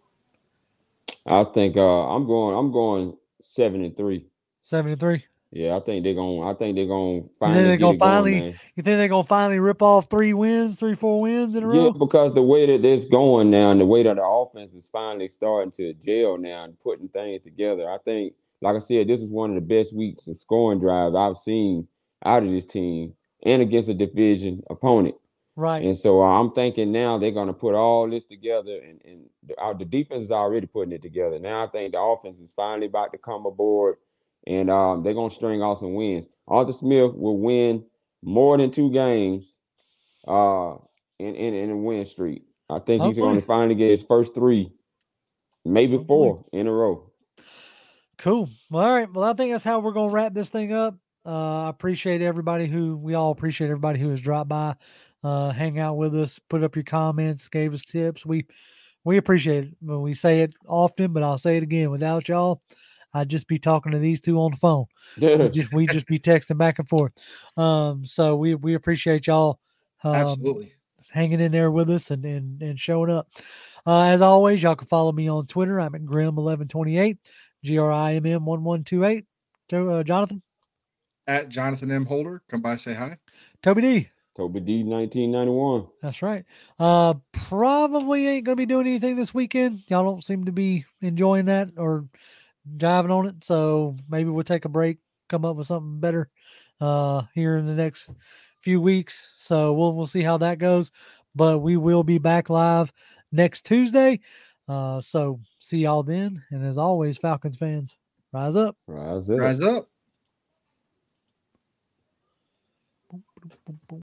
I think uh, I'm going. I'm going seven and three. Seven and three. Yeah, I think they're gonna. I think they're gonna You think finally they're get gonna it going, finally? man. You think they're gonna finally rip off three wins, three, four wins in a Yeah, row? because the way that it's going now, and the way that the offense is finally starting to gel now and putting things together, I think, like I said, this is one of the best weeks of scoring drives I've seen out of this team and against a division opponent. Right. And so uh, I'm thinking now they're going to put all this together, and, and the, uh, the defense is already putting it together. Now I think the offense is finally about to come aboard, and um, they're going to string off some wins. Arthur Smith will win more than two games uh, in, in, in a win streak. I think he's going Hopefully. to finally get his first three, maybe Hopefully. four in a row. Cool. Well, all right. Well, I think that's how we're going to wrap this thing up. Uh, I appreciate everybody who, we all appreciate everybody who has dropped by, uh, hang out with us, put up your comments, gave us tips. We, we appreciate it. Well, we say it often, but I'll say it again. Without y'all, I'd just be talking to these two on the phone. We just, we just be texting back and forth. Um, so we, we appreciate y'all. Um, Absolutely. hanging in there with us and, and, and showing up. Uh, as always, y'all can follow me on Twitter. I'm at Grim eleven twenty-eight, G R I M M one one two eight. Uh, Jonathan? At Jonathan M. Holder. Come by, say hi. Toby D. Toby D, nineteen ninety-one. That's right. Uh, probably ain't going to be doing anything this weekend. Y'all don't seem to be enjoying that or diving on it. So maybe we'll take a break, come up with something better uh, here in the next few weeks. So we'll we'll see how that goes. But we will be back live next Tuesday. Uh, so see y'all then. And as always, Falcons fans, rise up. Rise up. Rise up.